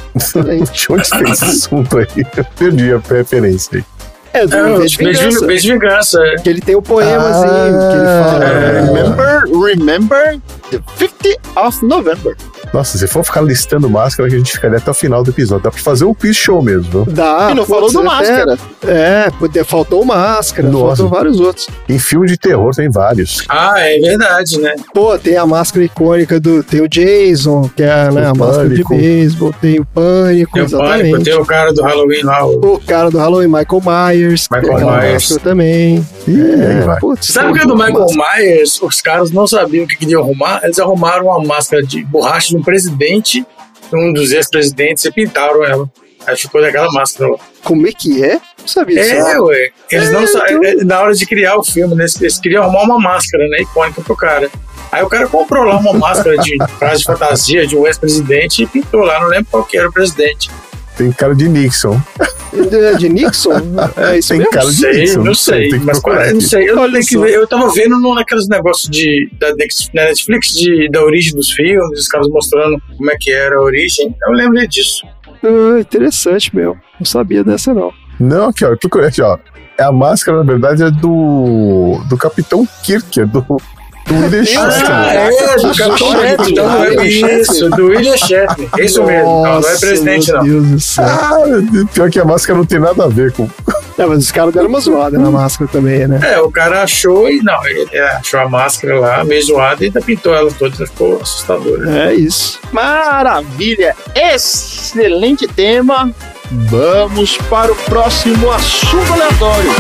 aí. De onde tem esse assunto aí? Eu perdi a preferência aí. É, do É, V de Vingança. Beijo de vingança. É. Que ele tem o poemazinho Ah, que ele fala. é. Remember, remember the fifth of November. Nossa, se for ficar listando máscara, que a gente ficaria até o final do episódio. Dá pra fazer um quiz show mesmo, viu? Dá, E não putz, falou do até- Máscara. É, poder- faltou o Máscara, Nossa. faltou vários outros. Em filme de terror tem vários. Ah, é verdade, né? Pô, tem a máscara icônica do... Tem o Jason, que é, né, O a máscara de Pânico. beisebol. Tem o Pânico, Tem o exatamente. Pânico, tem o cara do Halloween lá. O... O cara do Halloween, Michael Myers. que Michael tem aquela Myers. máscara também. Ih, aí vai. Putz, Sabe o que é tem do Michael máscara. Myers? Os caras não sabiam o que queriam arrumar. Eles arrumaram uma máscara de borracha de um presidente, um dos ex-presidentes, e pintaram ela. Aí ficou daquela máscara lá. Como é que é? Não sabia disso. É, não. ué. Eles É, não sa- então- é, Na hora de criar o filme, né, eles queriam arrumar uma máscara, né, icônica pro cara. Aí o cara comprou lá uma máscara de frase de fantasia de um ex-presidente e pintou lá. Não lembro qual que era o presidente. Tem cara de Nixon. De, de Nixon? É isso Tem mesmo? cara Não de sei, Nixon. não sei. Tem que Mas procurar parece, não aqui. sei. Eu, Olha tenho que só. ver, eu tava vendo no, naqueles negócios de, da Nex- na Netflix de, da origem dos filmes, os caras mostrando como é que era a origem. Eu lembrei disso. Ah, interessante, meu. Não sabia dessa, não. Não, aqui, ó. Eu procurei aqui, ó. É a máscara, na verdade, é do. Do Capitão Kirk, é do. Do William Shatner. Ah, é, do Capitão Shatner. Então não é isso, do William Shatner. É isso mesmo. Não, não é presidente, meu não. Deus do céu. Ah, pior que a máscara não tem nada a ver com. É, mas os caras deram uma zoada na máscara também, né? É, o cara achou e não, ele achou a máscara lá, meio zoada, e ainda pintou ela toda, ficou assustadora. É isso. Maravilha! Excelente tema. Vamos para o próximo assunto aleatório.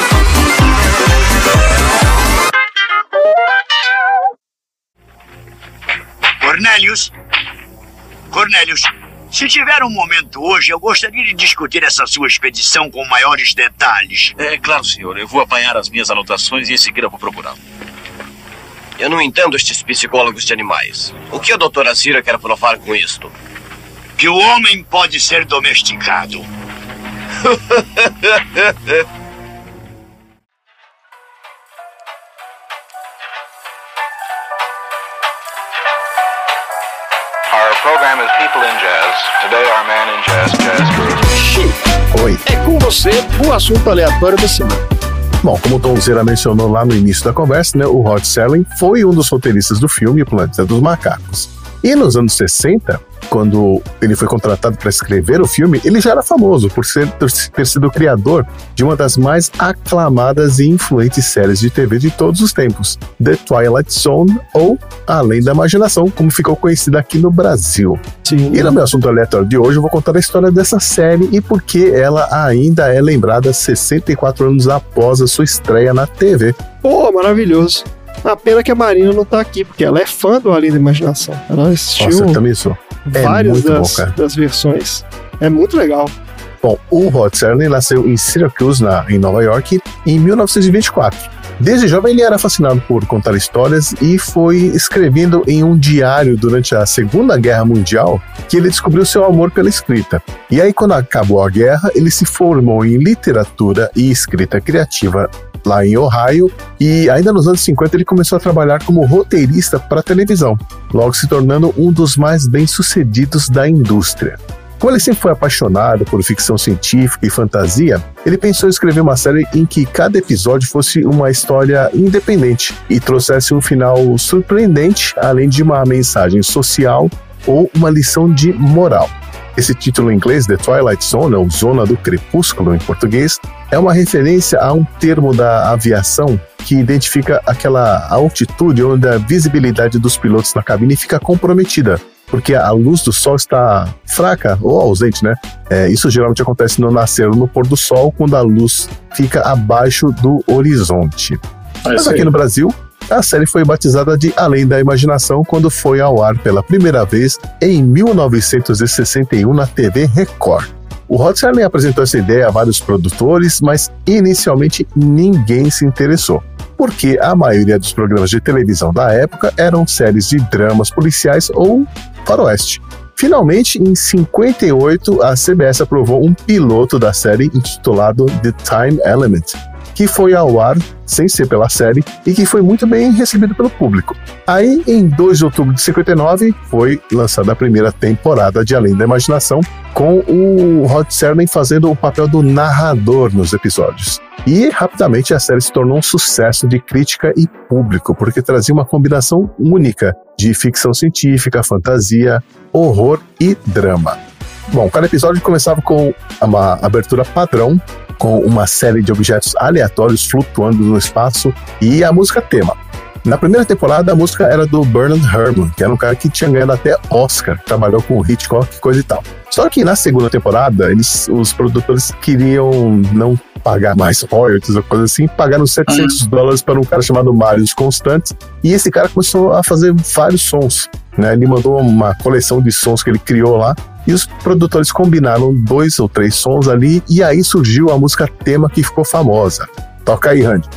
Cornelius? Cornelius, se tiver um momento hoje, eu gostaria de discutir essa sua expedição com maiores detalhes. É claro, senhor. Eu vou apanhar as minhas anotações e em seguida vou procurá-lo. Eu não entendo estes psicólogos de animais. O que a doutora Cira quer provar com isto? Que o homem pode ser domesticado. Our program is People in Jazz. Today our man in jazz, jazz group. Oi. É com você o assunto aleatório da semana. Bom, como o Tom Zera mencionou lá no início da conversa, né, o Rod Serling foi um dos roteiristas do filme O Planeta dos Macacos. E nos anos sessenta, quando ele foi contratado para escrever o filme, ele já era famoso por ser, ter sido o criador de uma das mais aclamadas e influentes séries de T V de todos os tempos, The Twilight Zone, ou Além da Imaginação, como ficou conhecida aqui no Brasil. Sim. E no meu assunto aleatório de hoje eu vou contar a história dessa série e por que ela ainda é lembrada sessenta e quatro anos após a sua estreia na T V. Pô, maravilhoso. A pena que a Marina não tá aqui, porque ela é fã do Além da Imaginação. Ela assistiu Nossa, eu também sou. É várias muito das, bom, cara. das versões. É muito legal. Bom, o Rod Serling nasceu em Syracuse, na, em Nova York, em mil novecentos e vinte e quatro. Desde jovem ele era fascinado por contar histórias e foi escrevendo em um diário durante a Segunda Guerra Mundial que ele descobriu seu amor pela escrita. E aí, quando acabou a guerra, ele se formou em literatura e escrita criativa lá em Ohio, e ainda nos anos cinquenta ele começou a trabalhar como roteirista para televisão, logo se tornando um dos mais bem-sucedidos da indústria. Como ele sempre foi apaixonado por ficção científica e fantasia, ele pensou em escrever uma série em que cada episódio fosse uma história independente e trouxesse um final surpreendente, além de uma mensagem social ou uma lição de moral. Esse título em inglês, The Twilight Zone, ou Zona do Crepúsculo em português, é uma referência a um termo da aviação que identifica aquela altitude onde a visibilidade dos pilotos na cabine fica comprometida, porque a luz do sol está fraca ou ausente, né? É, isso geralmente acontece no nascer ou no pôr do sol, quando a luz fica abaixo do horizonte. É Mas aqui no Brasil, a série foi batizada de Além da Imaginação quando foi ao ar pela primeira vez em mil novecentos e sessenta e um na T V Record. O Rod Serling apresentou essa ideia a vários produtores, mas inicialmente ninguém se interessou, porque a maioria dos programas de televisão da época eram séries de dramas policiais ou faroeste. Finalmente, em cinquenta e oito, a C B S aprovou um piloto da série intitulado The Time Element, que foi ao ar sem ser pela série e que foi muito bem recebido pelo público. Aí, em dois de outubro de cinquenta e nove, foi lançada a primeira temporada de Além da Imaginação, com o Rod Serling fazendo o papel do narrador nos episódios. E, rapidamente, a série se tornou um sucesso de crítica e público, porque trazia uma combinação única de ficção científica, fantasia, horror e drama. Bom, cada episódio começava com uma abertura padrão, com uma série de objetos aleatórios flutuando no espaço e a música tema. Na primeira temporada, a música era do Bernard Herrmann, que era um cara que tinha ganhado até Oscar, trabalhou com Hitchcock e coisa e tal. Só que na segunda temporada, eles, os produtores queriam não pagar mais royalties ou coisa assim, pagaram setecentos dólares para um cara chamado Marius Constantz, e esse cara começou a fazer vários sons, né? Ele mandou uma coleção de sons que ele criou lá, e os produtores combinaram dois ou três sons ali, e aí surgiu a música tema que ficou famosa. Toca aí, Randy.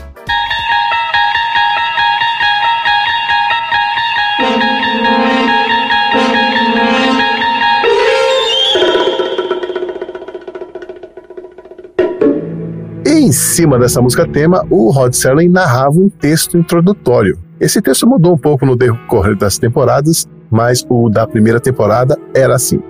Em cima dessa música tema, o Rod Serling narrava um texto introdutório. Esse texto mudou um pouco no decorrer das temporadas, mas o da primeira temporada era assim.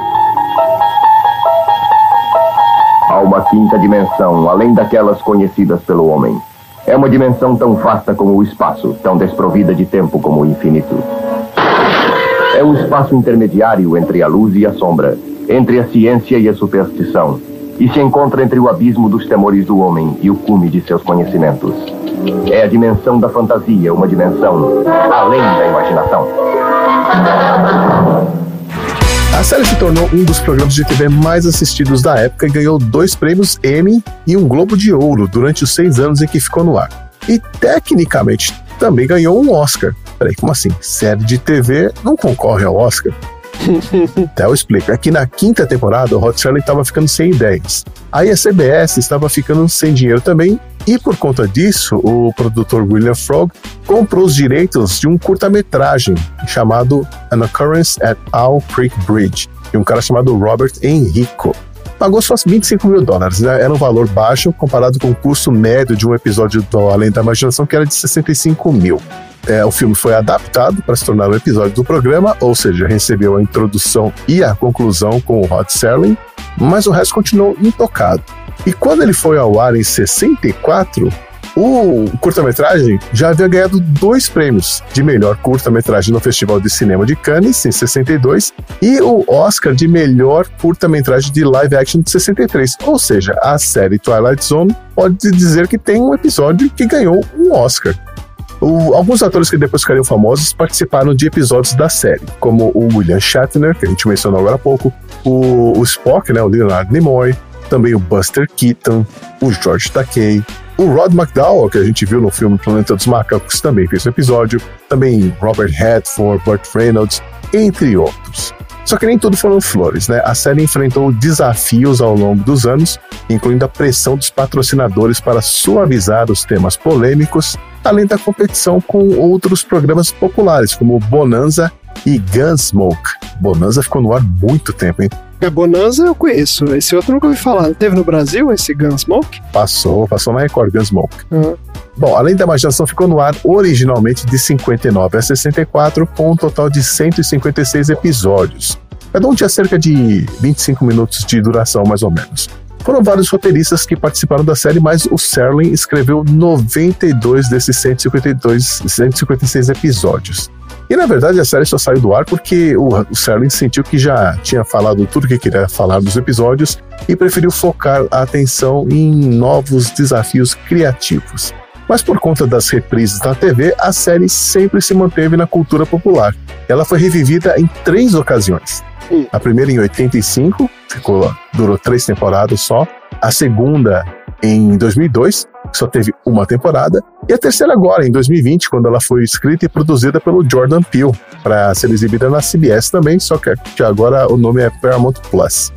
Há uma quinta dimensão, além daquelas conhecidas pelo homem. É uma dimensão tão vasta como o espaço, tão desprovida de tempo como o infinito. É o espaço intermediário entre a luz e a sombra, entre a ciência e a superstição, e se encontra entre o abismo dos temores do homem e o cume de seus conhecimentos. É a dimensão da fantasia, uma dimensão além da imaginação. A série se tornou um dos programas de T V mais assistidos da época e ganhou dois prêmios Emmy e um Globo de Ouro durante os seis anos em que ficou no ar. E, tecnicamente, também ganhou um Oscar. Peraí, como assim? Série de T V não concorre ao Oscar? Até eu explico. É que na quinta temporada o Rod Serling estava ficando sem ideias. Aí a C B S estava ficando sem dinheiro também, e por conta disso o produtor William Frog comprou os direitos de um curta-metragem chamado An Occurrence at Owl Creek Bridge, de um cara chamado Robert Enrico. Pagou só vinte e cinco mil dólares, né? Era um valor baixo comparado com o custo médio de um episódio do Além da Imaginação, que era de sessenta e cinco mil. É, o filme foi adaptado para se tornar um episódio do programa, ou seja, recebeu a introdução e a conclusão com o Rod Serling, mas o resto continuou intocado. E quando ele foi ao ar em sessenta e quatro, o curta-metragem já havia ganhado dois prêmios de melhor curta-metragem no Festival de Cinema de Cannes, em sessenta e dois, e o Oscar de melhor curta-metragem de live action de sessenta e três. Ou seja, a série Twilight Zone pode dizer que tem um episódio que ganhou um Oscar. O, alguns atores que depois ficariam famosos participaram de episódios da série, como o William Shatner, que a gente mencionou agora há pouco, o, o Spock, né, o Leonard Nimoy, também o Buster Keaton, o George Takei, o Rod McDowell, que a gente viu no filme Planeta dos Macacos, também fez um episódio, também Robert Redford, Burt Reynolds, entre outros. Só que nem tudo foram flores, né? A série enfrentou desafios ao longo dos anos, incluindo a pressão dos patrocinadores para suavizar os temas polêmicos, além da competição com outros programas populares, como Bonanza e Gunsmoke. Bonanza ficou no ar muito tempo, hein? A Bonanza eu conheço, esse outro nunca ouvi falar. Teve no Brasil esse Gunsmoke? Passou, passou na Record, Gunsmoke. Uhum. Bom, Além da Imaginação ficou no ar originalmente de cinquenta e nove a sessenta e quatro, com um total de cento e cinquenta e seis episódios. Cada um tinha cerca de vinte e cinco minutos de duração, mais ou menos. Foram vários roteiristas que participaram da série, mas o Serling escreveu noventa e dois desses cento e cinquenta e dois, cento e cinquenta e seis episódios. E na verdade a série só saiu do ar porque o, o Serling sentiu que já tinha falado tudo o que queria falar dos episódios e preferiu focar a atenção em novos desafios criativos. Mas por conta das reprises na T V, a série sempre se manteve na cultura popular. Ela foi revivida em três ocasiões. Hum. A primeira em oitenta e cinco, ficou, durou três temporadas só. A segunda em dois mil e dois, que só teve uma temporada. E a terceira agora, em dois mil e vinte, quando ela foi escrita e produzida pelo Jordan Peele, para ser exibida na C B S também, só que agora o nome é Paramount Plus.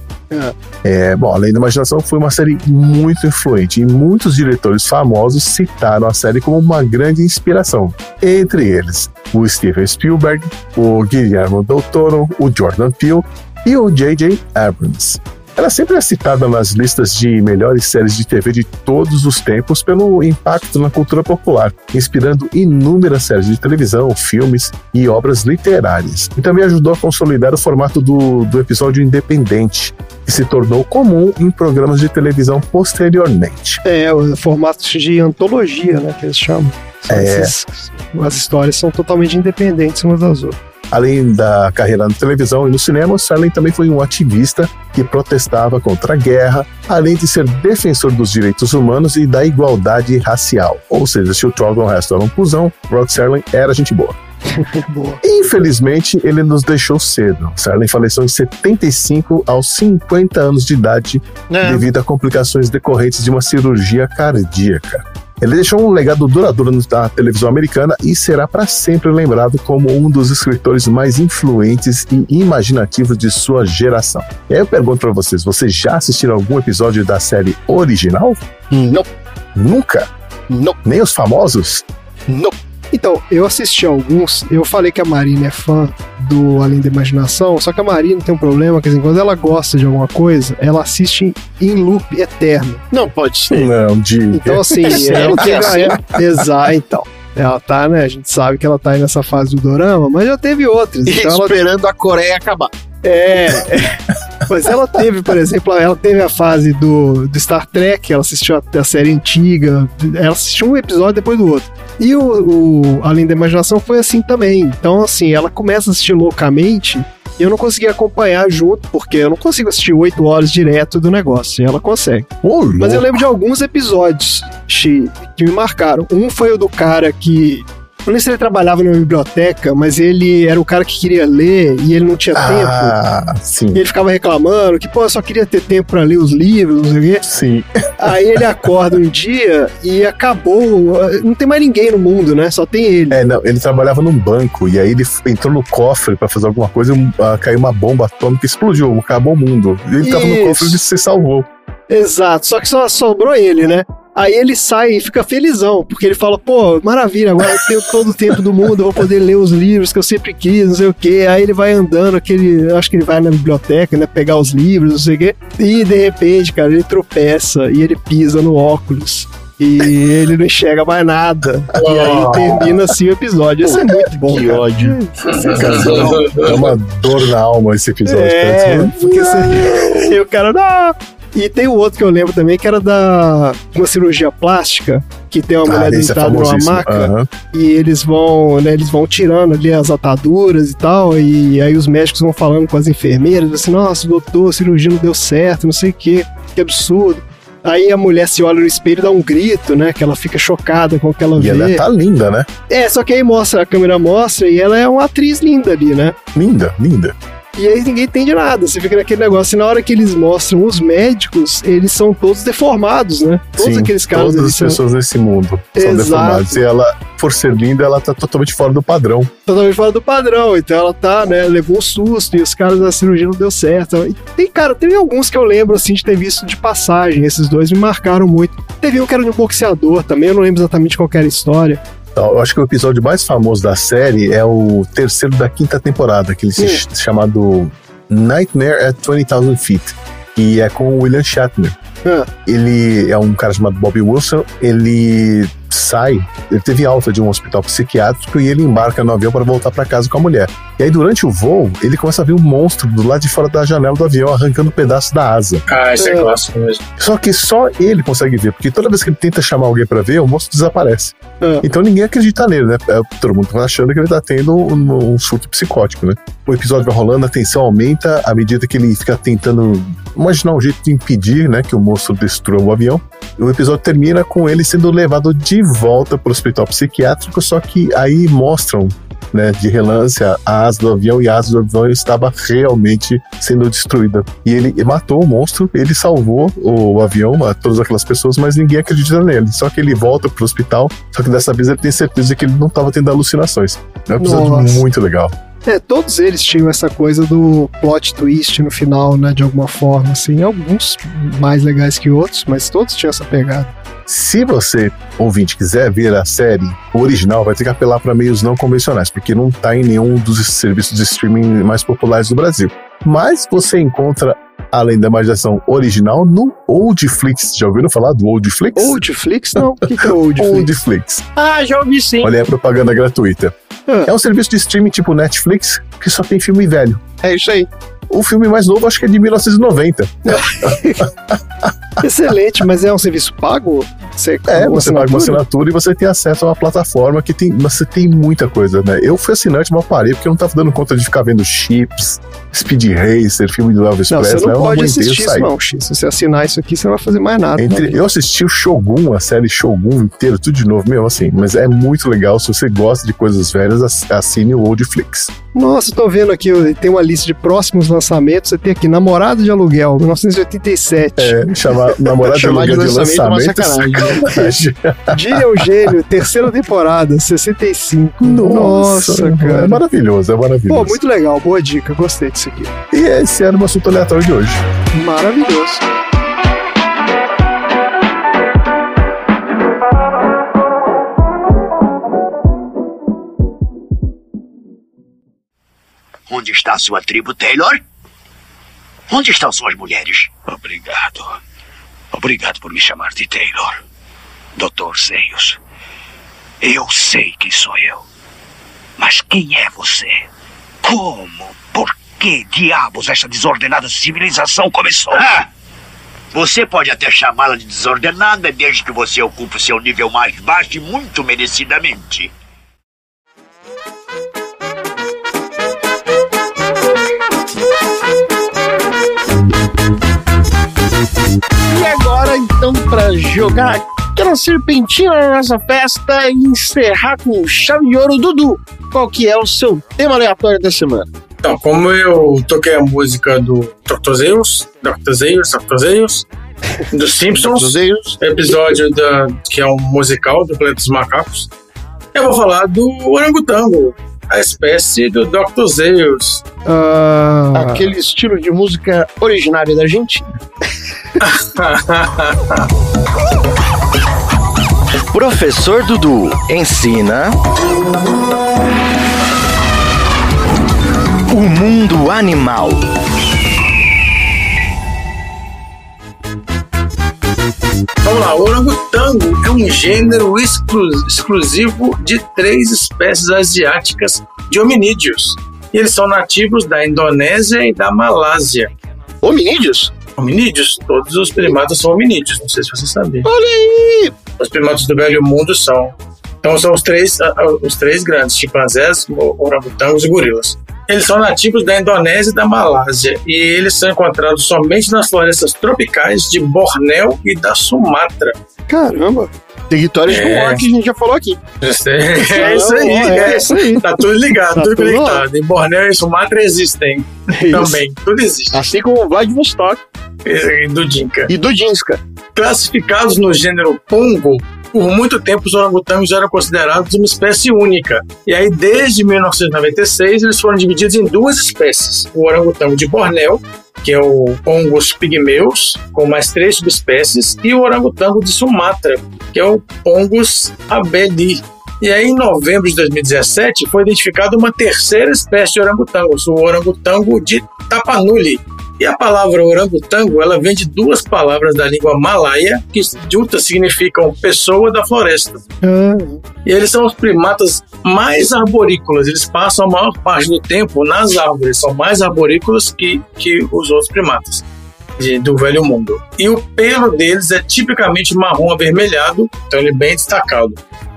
É. É, bom, Além da Imaginação foi uma série muito influente e muitos diretores famosos citaram a série como uma grande inspiração. Entre eles, o Steven Spielberg, o Guillermo del Toro, o Jordan Peele e o J J Abrams. Ela sempre é citada nas listas de melhores séries de T V de todos os tempos pelo impacto na cultura popular, inspirando inúmeras séries de televisão, filmes e obras literárias. E também ajudou a consolidar o formato do, do episódio independente, que se tornou comum em programas de televisão posteriormente. É, o formato de antologia, né, que eles chamam. É. Essas, as histórias são totalmente independentes umas das outras. Além da carreira na televisão e no cinema, Serling também foi um ativista que protestava contra a guerra, além de ser defensor dos direitos humanos e da igualdade racial. Ou seja, se o Charlton Heston era um cuzão, Rod Serling era gente boa. Boa. Infelizmente, ele nos deixou cedo. Serling faleceu em setenta e cinco, aos cinquenta anos de idade, é. devido a complicações decorrentes de uma cirurgia cardíaca. Ele deixou um legado duradouro na televisão americana e será para sempre lembrado como um dos escritores mais influentes e imaginativos de sua geração. E aí eu pergunto para vocês, vocês já assistiram algum episódio da série original? Não. Nunca? Não. Nem os famosos? Não. Então, eu assisti alguns, eu falei que a Marina é fã do Além da Imaginação, só que a Marina tem um problema, quer dizer, quando ela gosta de alguma coisa, ela assiste em loop eterno. Não pode ser. Não, de... Então, assim, ela tem... É, exato, então. Ela tá, né, a gente sabe que ela tá aí nessa fase do dorama, mas já teve outras. Então esperando ela... a Coreia acabar. É, é, mas ela teve, por exemplo, ela teve a fase do, do Star Trek, ela assistiu a, a série antiga, ela assistiu um episódio depois do outro. E o, o Além da Imaginação foi assim também. Então, assim, ela começa a assistir loucamente e eu não consegui acompanhar junto, porque eu não consigo assistir oito horas direto do negócio, e ela consegue. Oh, mas eu lembro de alguns episódios que me marcaram. Um foi o do cara que... Não sei se ele trabalhava numa biblioteca, mas ele era o cara que queria ler e ele não tinha ah, tempo. Sim. E ele ficava reclamando que, pô, eu só queria ter tempo pra ler os livros, não sei o quê. Sim. Aí ele acorda um dia e acabou. Não tem mais ninguém no mundo, né? Só tem ele. É, não, ele trabalhava num banco e aí ele entrou no cofre pra fazer alguma coisa e uh, caiu uma bomba atômica e explodiu, acabou o mundo. E ele Isso. tava no cofre e se salvou. Exato, só que só sobrou ele, né? Aí ele sai e fica felizão, porque ele fala, pô, maravilha, agora eu tenho todo o tempo do mundo, eu vou poder ler os livros que eu sempre quis, não sei o quê. Aí ele vai andando, aquele, acho que ele vai na biblioteca, né, pegar os livros, não sei o quê. E de repente, cara, ele tropeça e ele pisa no óculos. E ele não enxerga mais nada. Oh. E aí termina assim o episódio. Isso é muito bom. Que cara. ódio. É uma dor na alma esse episódio. É, cara. Porque você... E o cara, não... E tem o outro que eu lembro também, que era da uma cirurgia plástica, que tem uma ah, mulher deitada é numa maca, uhum. e eles vão, né, eles vão tirando ali as ataduras e tal, e aí os médicos vão falando com as enfermeiras, assim, nossa, doutor, a cirurgia não deu certo, não sei o que, que absurdo. Aí a mulher se olha no espelho e dá um grito, né, que ela fica chocada com o que ela e vê. E ela tá linda, né? É, só que aí mostra, a câmera mostra, e ela é uma atriz linda ali, né? Linda, linda. E aí ninguém entende nada, você fica naquele negócio. E na hora que eles mostram os médicos, eles são todos deformados, né? Todos Sim, aqueles caras. Todas as são... pessoas nesse mundo são Exato. deformadas. E ela, por ser linda, ela tá totalmente fora do padrão. Totalmente fora do padrão. Então ela tá, né? Levou um susto e os caras da cirurgia não deu certo. E tem, cara, tem alguns que eu lembro, assim, de ter visto de passagem. Esses dois me marcaram muito. Teve um que era de um boxeador também, eu não lembro exatamente qual era a história. Eu acho que o episódio mais famoso da série é o terceiro da quinta temporada, aquele hum. chamado Nightmare at twenty thousand feet, que é com o William Shatner. Ah. Ele é um cara chamado Bobby Wilson, ele sai, ele teve alta de um hospital psiquiátrico e ele embarca no avião para voltar para casa com a mulher. E aí durante o voo, ele começa a ver um monstro do lado de fora da janela do avião arrancando um pedaço da asa. Ah, isso é, é clássico mesmo. Só que só ele consegue ver, porque toda vez que ele tenta chamar alguém para ver, o monstro desaparece. É. Então ninguém acredita nele, né? Todo mundo tá achando que ele tá tendo um, um surto psicótico, né? O episódio vai rolando, a tensão aumenta à medida que ele fica tentando imaginar um jeito de impedir, né, que o monstro destrua o avião. E o episódio termina com ele sendo levado de volta pro hospital psiquiátrico, só que aí mostram, né, de relance a asa do avião, e a asa do avião estava realmente sendo destruída. E ele matou o monstro, ele salvou o avião, a todas aquelas pessoas, mas ninguém acredita nele. Só que ele volta pro hospital, só que dessa vez ele tem certeza de que ele não estava tendo alucinações. É um episódio Nossa. muito legal. É, todos eles tinham essa coisa do plot twist no final, né, de alguma forma, assim, alguns mais legais que outros, mas todos tinham essa pegada. Se você, ouvinte, quiser ver a série original, vai ter que apelar para meios não convencionais, porque não tá em nenhum dos serviços de streaming mais populares do Brasil. Mas você encontra, além da imaginação original, no Oldflix. Já ouviram falar do Oldflix? Oldflix? Não. O que, que é Oldflix? Oldflix. Ah, já ouvi sim. Olha aí a propaganda gratuita. Ah. É um serviço de streaming tipo Netflix, que só tem filme velho. É isso aí. O filme mais novo acho que é de mil novecentos e noventa. Excelente, mas é um serviço pago? Você é, você paga uma assinatura e você tem acesso a uma plataforma que tem, você tem muita coisa, né? Eu fui assinante, mas parei porque eu não tava dando conta de ficar vendo Chips, Speed Racer, filme do Elvis não, Presley. Você não pode assistir isso não, X. Se você assinar isso aqui, você não vai fazer mais nada. Entre, eu assisti o Shogun, a série Shogun inteira, tudo de novo, mesmo assim. Mas é muito legal, se você gosta de coisas velhas, assine o Oldflix. Nossa, tô vendo aqui, tem uma lista de próximos lançamentos. Você tem aqui Namorada de Aluguel, mil novecentos e oitenta e sete. É, chama Namorada de Aluguel de lançamento. De lançamento Dia o Gênio, terceira temporada, sessenta e cinco. Nossa, Nossa, cara. É maravilhoso, é maravilhoso. Pô, muito legal, boa dica, gostei disso aqui. E esse era o meu assunto aleatório de hoje. Maravilhoso. Onde está sua tribo, Taylor? Onde estão suas mulheres? Obrigado. Obrigado por me chamar de Taylor. doutor Zaius. Eu sei quem sou eu. Mas quem é você? Como? Por que diabos essa desordenada civilização começou? Ah! Você pode até chamá-la de desordenada desde que você ocupe o seu nível mais baixo e muito merecidamente. E agora, então, pra jogar aquela serpentina na nossa festa e encerrar com chave de ouro, Dudu, qual que é o seu tema aleatório da semana? Então, como eu toquei a música do doutor Zaius, doutor Zaius, doutor Zaius, dos Simpsons, episódio da, que é um musical do Planeta dos Macacos, eu vou falar do orangotango, a espécie do doutor Zaius. Uh... Aquele estilo de música originário da Argentina. Professor Dudu ensina o mundo animal. Vamos lá, o orangotango é um gênero exclu- exclusivo de três espécies asiáticas de hominídeos. E eles são nativos da Indonésia e da Malásia. Hominídeos? Hominídeos, todos os primatas são hominídeos, não sei se você sabia. Olha aí! Os primatas do Velho Mundo são. Então são os três, os três grandes, chimpanzés, orangotangos e gorilas. Eles são nativos da Indonésia e da Malásia, e eles são encontrados somente nas florestas tropicais de Bornéu e da Sumatra. Caramba! Territórios do É. War que a gente já falou aqui. É isso aí, é, é, é isso aí. Tá tudo ligado, Tá tudo tudo conectado. Em Bornéu e Sumatra existem também, tudo existe. Assim como o Vladivostok E do Dinka. e do Dinska. Classificados no gênero Pongo, por muito tempo os orangotangos eram considerados uma espécie única. E aí, desde mil novecentos e noventa e seis, eles foram divididos em duas espécies. O orangotango de Bornéu, que é o Pongus pygmeus, com mais três subespécies, e o orangotango de Sumatra, que é o Pongus abeli. E aí, em novembro de dois mil e dezessete, foi identificada uma terceira espécie de orangotangos, o orangotango de Tapanuli. E a palavra orangotango, ela vem de duas palavras da língua malaia, que juntas significam pessoa da floresta. Ah. E eles são os primatas mais arborícolas, eles passam a maior parte do tempo nas árvores, são mais arborícolas que, que os outros primatas de, do Velho Mundo. E o pelo deles é tipicamente marrom avermelhado, então ele é bem destacado.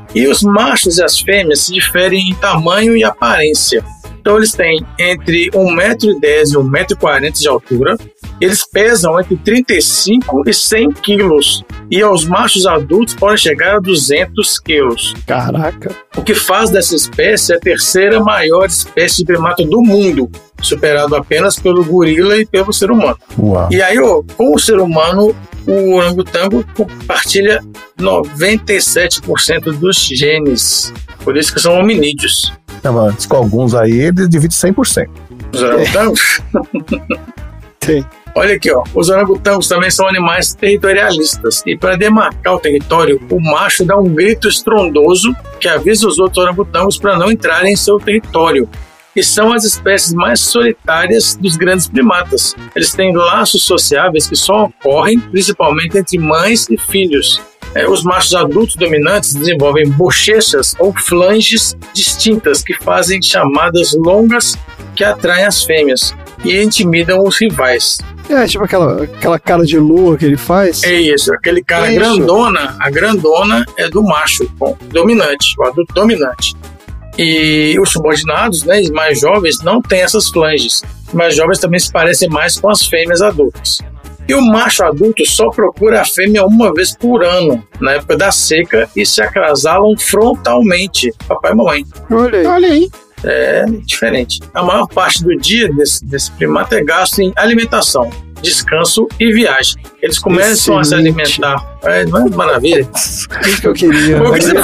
E os machos e as fêmeas se diferem em tamanho e aparência. Então eles têm entre um metro e dez e um metro e quarenta de altura. Eles pesam entre trinta e cinco e cem quilos. E aos machos adultos podem chegar a duzentos quilos. Caraca. O que faz dessa espécie a terceira maior espécie de primata do mundo, superado apenas pelo gorila e pelo ser humano. Uau. E aí, ó, com o ser humano, o orangotango compartilha noventa e sete por cento dos genes. Por isso que são hominídeos. Não, mas com alguns aí, eles dividem cem por cento. Os orangotangos? Tem. Olha aqui, ó. Os orangotangos também são animais territorialistas. E para demarcar o território, o macho dá um grito estrondoso que avisa os outros orangotangos para não entrarem em seu território. E são as espécies mais solitárias dos grandes primatas. Eles têm laços sociáveis que só ocorrem principalmente entre mães e filhos. É, os machos adultos dominantes desenvolvem bochechas ou flanges distintas que fazem chamadas longas que atraem as fêmeas e intimidam os rivais. É, tipo aquela, aquela cara de lua que ele faz. É isso, aquele cara é grandona, a grandona é do macho bom, dominante, o adulto dominante. E os subordinados, né, os mais jovens, não têm essas flanges. Os mais jovens também se parecem mais com as fêmeas adultas. E o macho adulto só procura a fêmea uma vez por ano, na época da seca, e se acasalam frontalmente, papai e mamãe. Olha aí. Olha aí. É diferente. A maior parte do dia desse, desse primata é gasto em alimentação, descanso e viagem. Eles começam Excelente. a se alimentar. É, não é maravilha? Isso que eu queria. O que você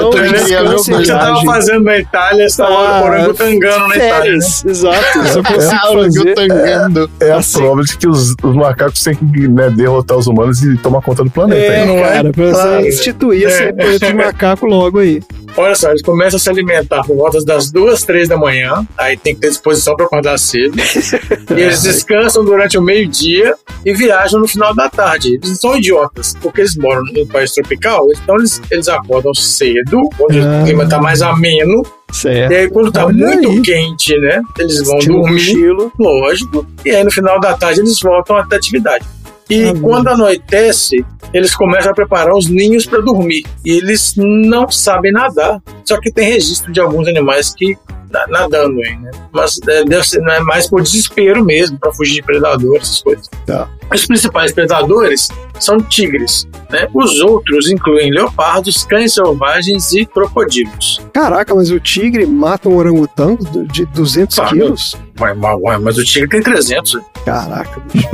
estava fazendo na Itália, você estava ah, orangotangando na Itália. Né? Exato. Isso eu consigo é, orangotangando. É, é a assim. prova de que os, os macacos têm que, né, derrotar os humanos e tomar conta do planeta. É, não cara, é? pra Claro. instituir É. esse planeta de macaco logo aí. Olha só, eles começam a se alimentar por volta das duas, três da manhã. Aí tem que ter disposição para acordar cedo. E eles descansam durante o meio-dia e viajam no final da tarde. Eles são idiotas, porque eles moram num país tropical, então eles, eles acordam cedo, quando Ah. o clima tá mais ameno. Certo. E aí, quando tá Olha muito aí. quente, né? Eles vão Estilo dormir, cochilo. lógico. E aí, no final da tarde, eles voltam até a atividade. E Ah, quando anoitece, eles começam a preparar os ninhos para dormir. E eles não sabem nadar. Só que tem registro de alguns animais que na- nadando aí, né? Mas é, deve ser né, mais por desespero mesmo, para fugir de predadores, essas coisas. Tá. Os principais predadores são tigres, né? Os outros incluem leopardos, cães selvagens e crocodilos. Caraca, mas o tigre mata um orangotango de duzentos Sabe? quilos? Ué, mas, ué, mas o tigre tem trezentos. Caraca, bicho.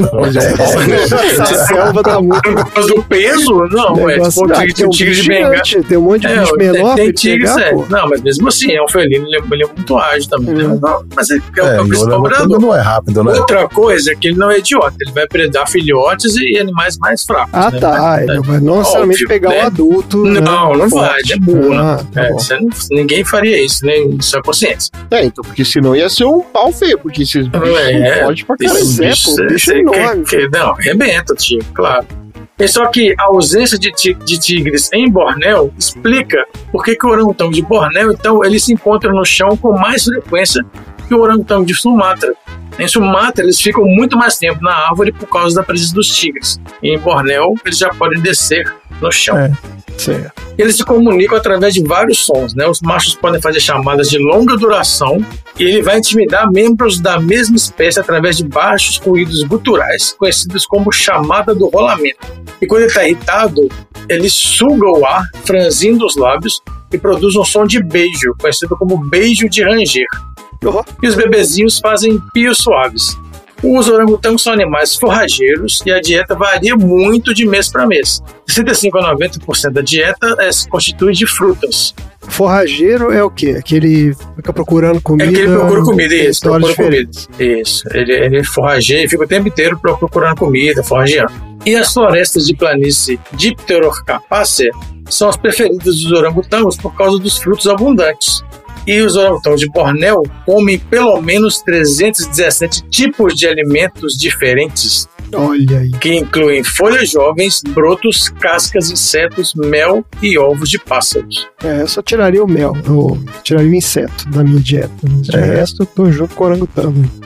É. Essa selva tá muito... Mas do peso? Não, ué. Negócio- Se for Ah, tigre, tem um tigre bicho de bengala. gigante, tem um monte de É, bicho tem- menor pra tem ele tigre, pegar, é. pô. Não, mas mesmo assim, é um felino, ele é, ele é muito ágil também. né? Não, mas ele é, É, o e o principal orangotango predador. não é rápido, né? Outra coisa é que ele não é idiota, ele vai predar filhotes e animais mais fracos. Ah, né? tá. Ele não vai não necessariamente Óbvio, pegar né? um adulto. Não, né, não vai, forte. é burro, né? Ah, tá É, bom. você não- ninguém faria isso, nem isso é consciência. É, então, porque senão ia ser um pau feio, porque esses bichos É, são fortes pra esse caramba. bicho, pô, bicho você enorme. quer- quer- Não, arrebenta, tio, claro. É só que a ausência de, ti- de tigres em Bornéu explica por que que o orangotango de Bornéu, então, ele se encontra no chão com mais frequência que o orangotango de Sumatra. Em Sumatra, eles ficam muito mais tempo na árvore por causa da presença dos tigres. E em Bornéu, eles já podem descer no chão. É, certo. Eles se comunicam através de vários sons, né? Os machos podem fazer chamadas de longa duração e ele vai intimidar membros da mesma espécie através de baixos ruídos guturais, conhecidos como chamada do rolamento. E quando ele está irritado, ele suga o ar, franzindo os lábios e produz um som de beijo, conhecido como beijo de ranger. Oh, E os bebezinhos fazem pios suaves. Os orangotangos são animais forrageiros e a dieta varia muito de mês para mês. De sessenta e cinco a noventa por cento da dieta é, se constitui de frutas. forrageiro é o quê? Aquele fica procurando comida. É que ele procura comida, em isso, territórios procura comida. diferentes. Isso, ele, ele forrageia, fica o tempo inteiro pro- procurando comida, forrageando. E as florestas de planície Dipterocarpácea são as preferidas dos orangotangos por causa dos frutos abundantes. E os orangotangos de Bornéu comem pelo menos trezentos e dezessete tipos de alimentos diferentes, Olha aí. que incluem folhas jovens, brotos, cascas, insetos, mel e ovos de pássaros. É, eu só tiraria o mel, eu tiraria o inseto da minha dieta. Mas de É. resto, eu tô junto com o orangotango.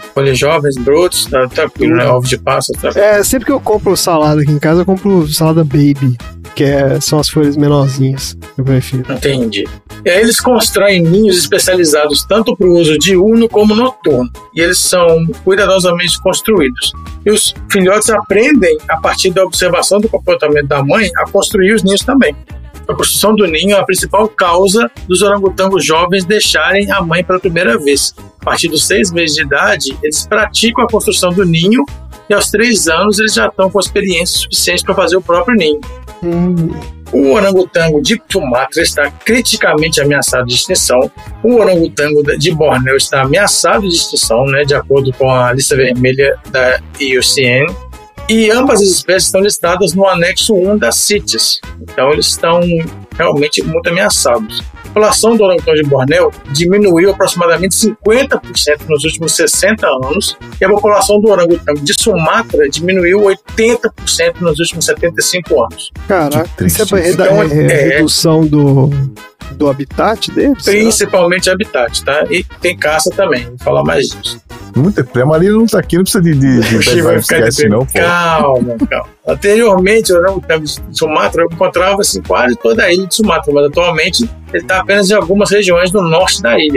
Folhas jovens, brotos, tá tranquilo, né? Ovo de pássaros. Tá... É, sempre que eu compro salada aqui em casa, eu compro salada baby, que é, são as folhas menorzinhas, eu prefiro. Entendi. E aí eles constroem ninhos especializados tanto para o uso diurno como noturno. E eles são cuidadosamente construídos. E os filhotes aprendem, a partir da observação do comportamento da mãe, a construir os ninhos também. A construção do ninho é a principal causa dos orangotangos jovens deixarem a mãe pela primeira vez. A partir dos seis meses de idade, eles praticam a construção do ninho e aos três anos eles já estão com experiência suficiente para fazer o próprio ninho. Hum. O orangotango de Sumatra está criticamente ameaçado de extinção. O orangotango de Bornéu está ameaçado de extinção, né, de acordo com a lista vermelha da I U C N. E ambas as espécies estão listadas no anexo um da CITES. Então eles estão realmente muito ameaçados. A população do orangotango de Bornéu diminuiu aproximadamente cinquenta por cento nos últimos sessenta anos e a população do orangotango de Sumatra diminuiu oitenta por cento nos últimos setenta e cinco anos. Caraca, isso é para Então, é, é- redução do, do habitat deles? Principalmente habitat, tá? E tem caça também, vou falar mais disso. Muito tempo. A Marina não tá aqui, não precisa de, de, de O Chico vai ficar de esquece, pé. não, pô. Calma, calma. Anteriormente, o orangotango de Sumatra encontrava-se em quase toda a ilha de Sumatra, mas atualmente ele está apenas em algumas regiões do norte da ilha.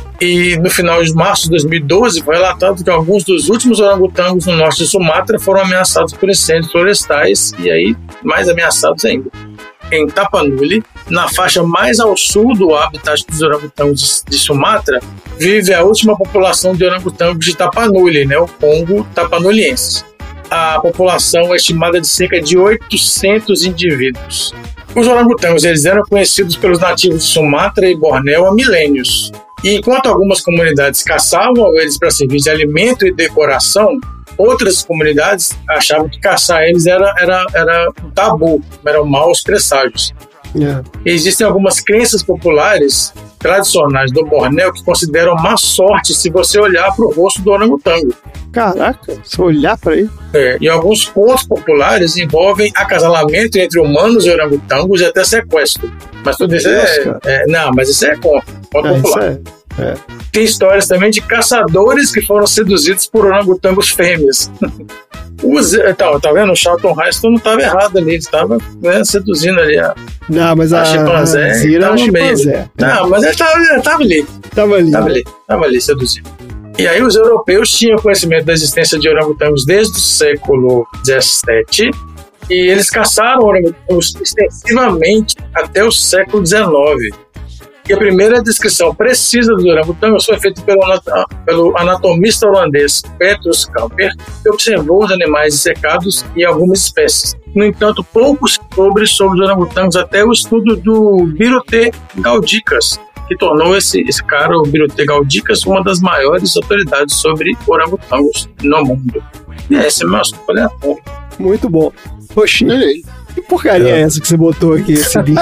E no final de março de dois mil e doze foi relatado que alguns dos últimos orangotangos no norte de Sumatra foram ameaçados por incêndios florestais e aí mais ameaçados ainda. Em Tapanuli, na faixa mais ao sul do habitat dos orangotangos de, de Sumatra, vive a última população de orangotangos de Tapanuli, né, o Congo tapanuliense. A população é estimada de cerca de oitocentos indivíduos. Os orangotangos eles eram conhecidos pelos nativos de Sumatra e Bornéu há milênios. E enquanto algumas comunidades caçavam eles para servir de alimento e decoração, outras comunidades achavam que caçar eles era, era, era um tabu, eram maus presságios. Yeah. Existem algumas crenças populares tradicionais do Bornéu que consideram má sorte se você olhar para o rosto do orangotango. Caraca, se olhar para ele. É, e alguns contos populares envolvem acasalamento entre humanos e orangotangos e até sequestro. Mas tudo isso é, é. Não, mas isso é conto, conto Ah, isso popular. é, é. Tem histórias também de caçadores que foram seduzidos por orangotangos fêmeas. Os, tá, tá vendo? O Charlton Heston não estava errado ali, ele estava, né, seduzindo ali a, Não, mas a, a chimpanzé. a Zira é tava um no meio. chimpanzé. Não, mas ele estava ele tava ali. Tava ali. Tava ali, tava ali seduzindo. E aí os europeus tinham conhecimento da existência de orangotangos desde o século dezessete e eles caçaram orangotangos extensivamente até o século dezenove. E a primeira descrição precisa dos orangotangos foi feita pelo, pelo anatomista holandês Petrus Camper, que observou os animais dissecados e algumas espécies. No entanto, pouco se soube sobre os orangotangos até o estudo do Birute Gaudicas, que tornou esse, esse cara, o Birute Gaudicas, uma das maiores autoridades sobre orangotangos no mundo. E esse é meu assunto aleatório. Muito bom. Poxa, que porcaria é essa que você botou aqui, esse link?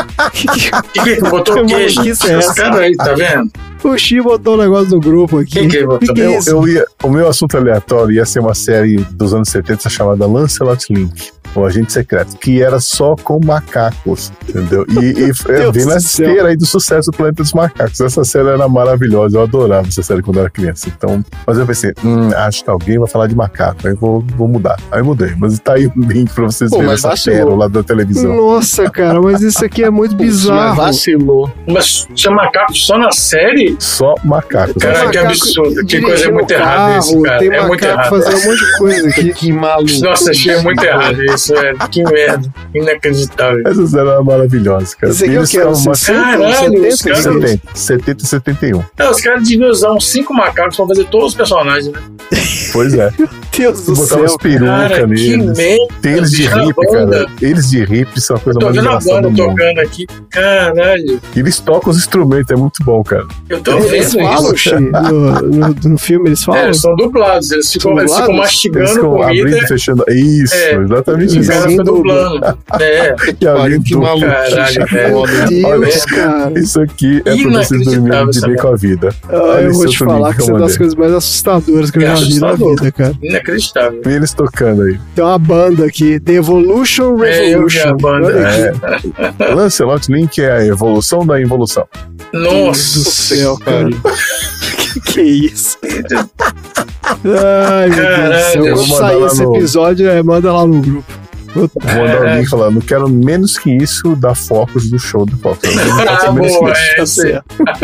Que que botou o quê, gente? Que é Esse essa? cara aí, tá vendo? O Xi botou um negócio no grupo aqui. Quem que botou? Que é Eu, isso? eu ia, o meu assunto aleatório ia ser uma série dos anos setenta chamada Lancelot Link, o Agente Secreto, que era só com macacos, entendeu? E, e eu vi na do céu. esteira aí do sucesso do Planeta dos Macacos. Essa série era maravilhosa, eu adorava essa série quando eu era criança. Então, mas eu pensei, hum, acho que alguém vai falar de macaco, aí eu vou, vou mudar. Aí eu mudei, mas tá aí o link pra vocês Pô, verem mas essa vacilou. pérola da televisão. Nossa, cara, mas isso aqui é muito Mas bizarro. vacilou. Mas tinha macaco só na série? Só macacos. Cara, né? que absurdo. Que Dirigindo coisa muito errada carro, isso, cara. Tem É muito macaco errado. fazendo um monte de coisa aqui. Que maluco. Nossa, achei muito errado isso, velho. Que merda. Inacreditável. Essa série era maravilhosa, cara. Isso aqui E é o eles que? Era ficavam sessenta, Caralho, os setenta? caras- setenta, setenta e setenta e um. É, os caras deviam usar uns cinco macacos pra fazer todos os personagens, né? Pois é. Deus do Botava as céu. perucas Cara, que neles. merda. Tem eles de Bicho, hippie, a cara. banda. Eles de hippie são a coisa Tô mais vendo a engraçada banda do mundo. tocando aqui. Caralho. Eles tocam os instrumentos, é muito bom, cara. Eu tô Eles vendo falam, isso. Xi, no, no, no filme eles É, falam? eles são dublados. Eles ficam, São eles ficam dublados? mastigando Eles ficam comida. abrindo e fechando. Isso, É. exatamente E o isso. cara Sim, fica dubla. dublando. É. Que além Que do- maluco. Caralho, Meu velho. Deus, cara. Isso aqui é pra vocês Inacreditável dormirem de essa bem com a vida. Ah, Olha eu esse vou te outro falar link que isso eu é das mandei. coisas mais assustadoras que eu É já vi na assustador. vida, cara. Inacreditável. E eles tocando aí. Tem uma banda aqui, The Evolution É, eu vi a Revolution. banda. Olha aqui. É. Lancelot Link é a evolução da evolução. Deus do Nossa. céu, cara. Que que é isso? Ai, meu Deus do céu. Quando sair esse no... episódio, é, manda lá no grupo. Vou mandar alguém falando, não quero menos que isso da Focus do show do Fox. Ah, boa, é, sim.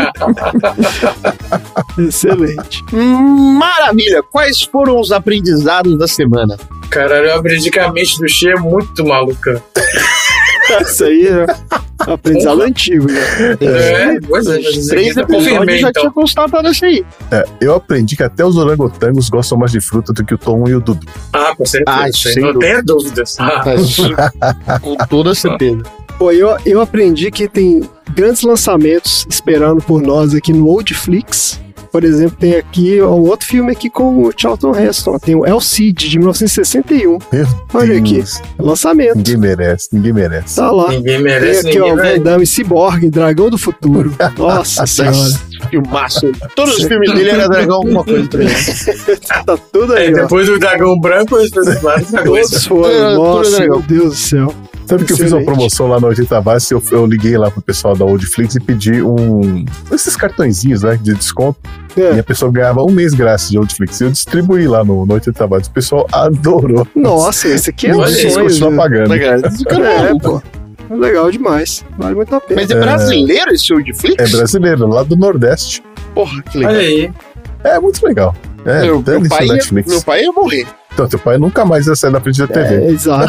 Excelente. Maravilha! Quais foram os aprendizados da semana? Caralho, eu aprendi que a mente do Xê é muito maluca. Isso aí é aprendizado antigo, né? É, pois é. Três episódios já tinha constatado isso aí. É, eu aprendi que até os orangotangos gostam mais de fruta do que o Tom e o Dudu. Ah, com certeza. Ah, Sem não tenha dúvidas. Ah. Com toda certeza. Pô, eu, eu aprendi que tem grandes lançamentos esperando por nós aqui no Oldflix. Por exemplo, tem aqui um outro filme aqui com o Charlton Heston. Tem o El Cid, de mil novecentos e sessenta e um. Meu Olha Deus. aqui, lançamento. Ninguém merece, ninguém merece. Tá lá. Ninguém merece, tem aqui, ninguém ó, vai. Van Damme, Cyborg, Dragão do Futuro. Nossa senhora. Filmaço. Todos os filmes dele era dragão alguma coisa também. Tá tudo aí, É, ó. depois do Dragão Branco, eles fizeram vários dragões. Todos foram. Tudo Nossa, dragão. meu Deus do céu. Sabe que eu fiz uma Excelente. promoção lá na oitenta Bases, eu, eu liguei lá pro pessoal da Oldflix e pedi um... esses cartõezinhos, né, de desconto. É. E a pessoa ganhava um mês grátis de Oldflix. E eu distribuí lá no, no oitenta Bases. O pessoal adorou. Nossa, esse aqui é um Olha, Eles sonho. continuam viu? pagando. É, pô. É legal demais. Vale muito a pena. Mas é brasileiro esse Oldflix? É brasileiro, lá do Nordeste. Porra, que legal. Olha aí. É muito legal. É, meu, meu, dane-se pai o ia, Netflix. meu pai ia morrer. Então, teu pai nunca mais ia sair da frente da T V. É, exato.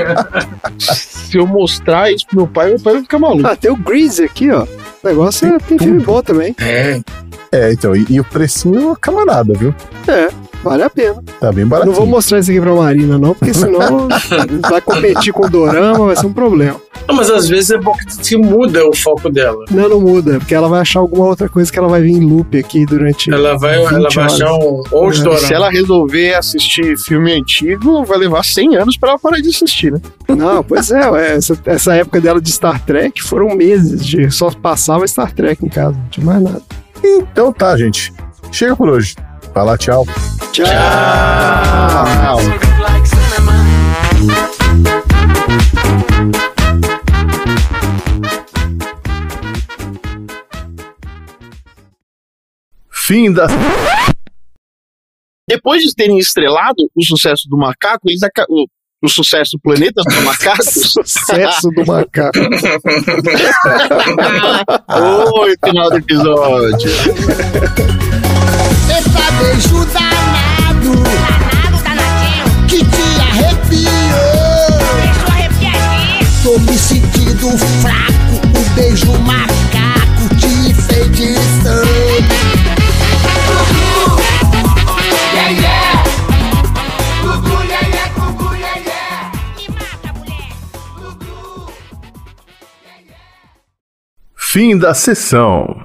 Se eu mostrar isso pro meu pai, meu pai vai ficar maluco. Ah, tem o Grease aqui, ó. O negócio é, tem filme bom também. É. É, então, e, e o precinho camarada, viu? É, vale a pena. Tá bem Não baratinho. vou mostrar isso aqui pra Marina, não, porque senão vai competir com o Dorama, vai ser um problema. Não, mas às vezes é bom que se muda o foco dela. Não, não muda, porque ela vai achar alguma outra coisa que ela vai vir em loop aqui durante. Ela vai, ela vinte vai horas. achar um old É. Dorama. Se ela resolver assistir filme antigo, vai levar cem anos pra ela parar de assistir, né? Não, pois é, ué, essa, essa época dela de Star Trek foram meses, de só passava Star Trek em casa, não tinha mais nada. Então tá, gente. Chega por hoje. Vai lá, tchau. Tchau! Fim da... Depois de terem estrelado o sucesso do macaco, eles aca- o, o sucesso do planeta dos macacos. Sucesso do macaco. Oi, final do episódio. Eita beijo danado, danado, danadinho, que te arrepiou. Beijo arrepiadinho. Tô me sentindo fraco, o beijo macaco te enfeitiçou. Gugu, yeah, yeah. Gugu, yeah, yeah, Gugu, yeah, yeah. Me mata, mulher. Gugu, yeah, yeah. Fim da sessão.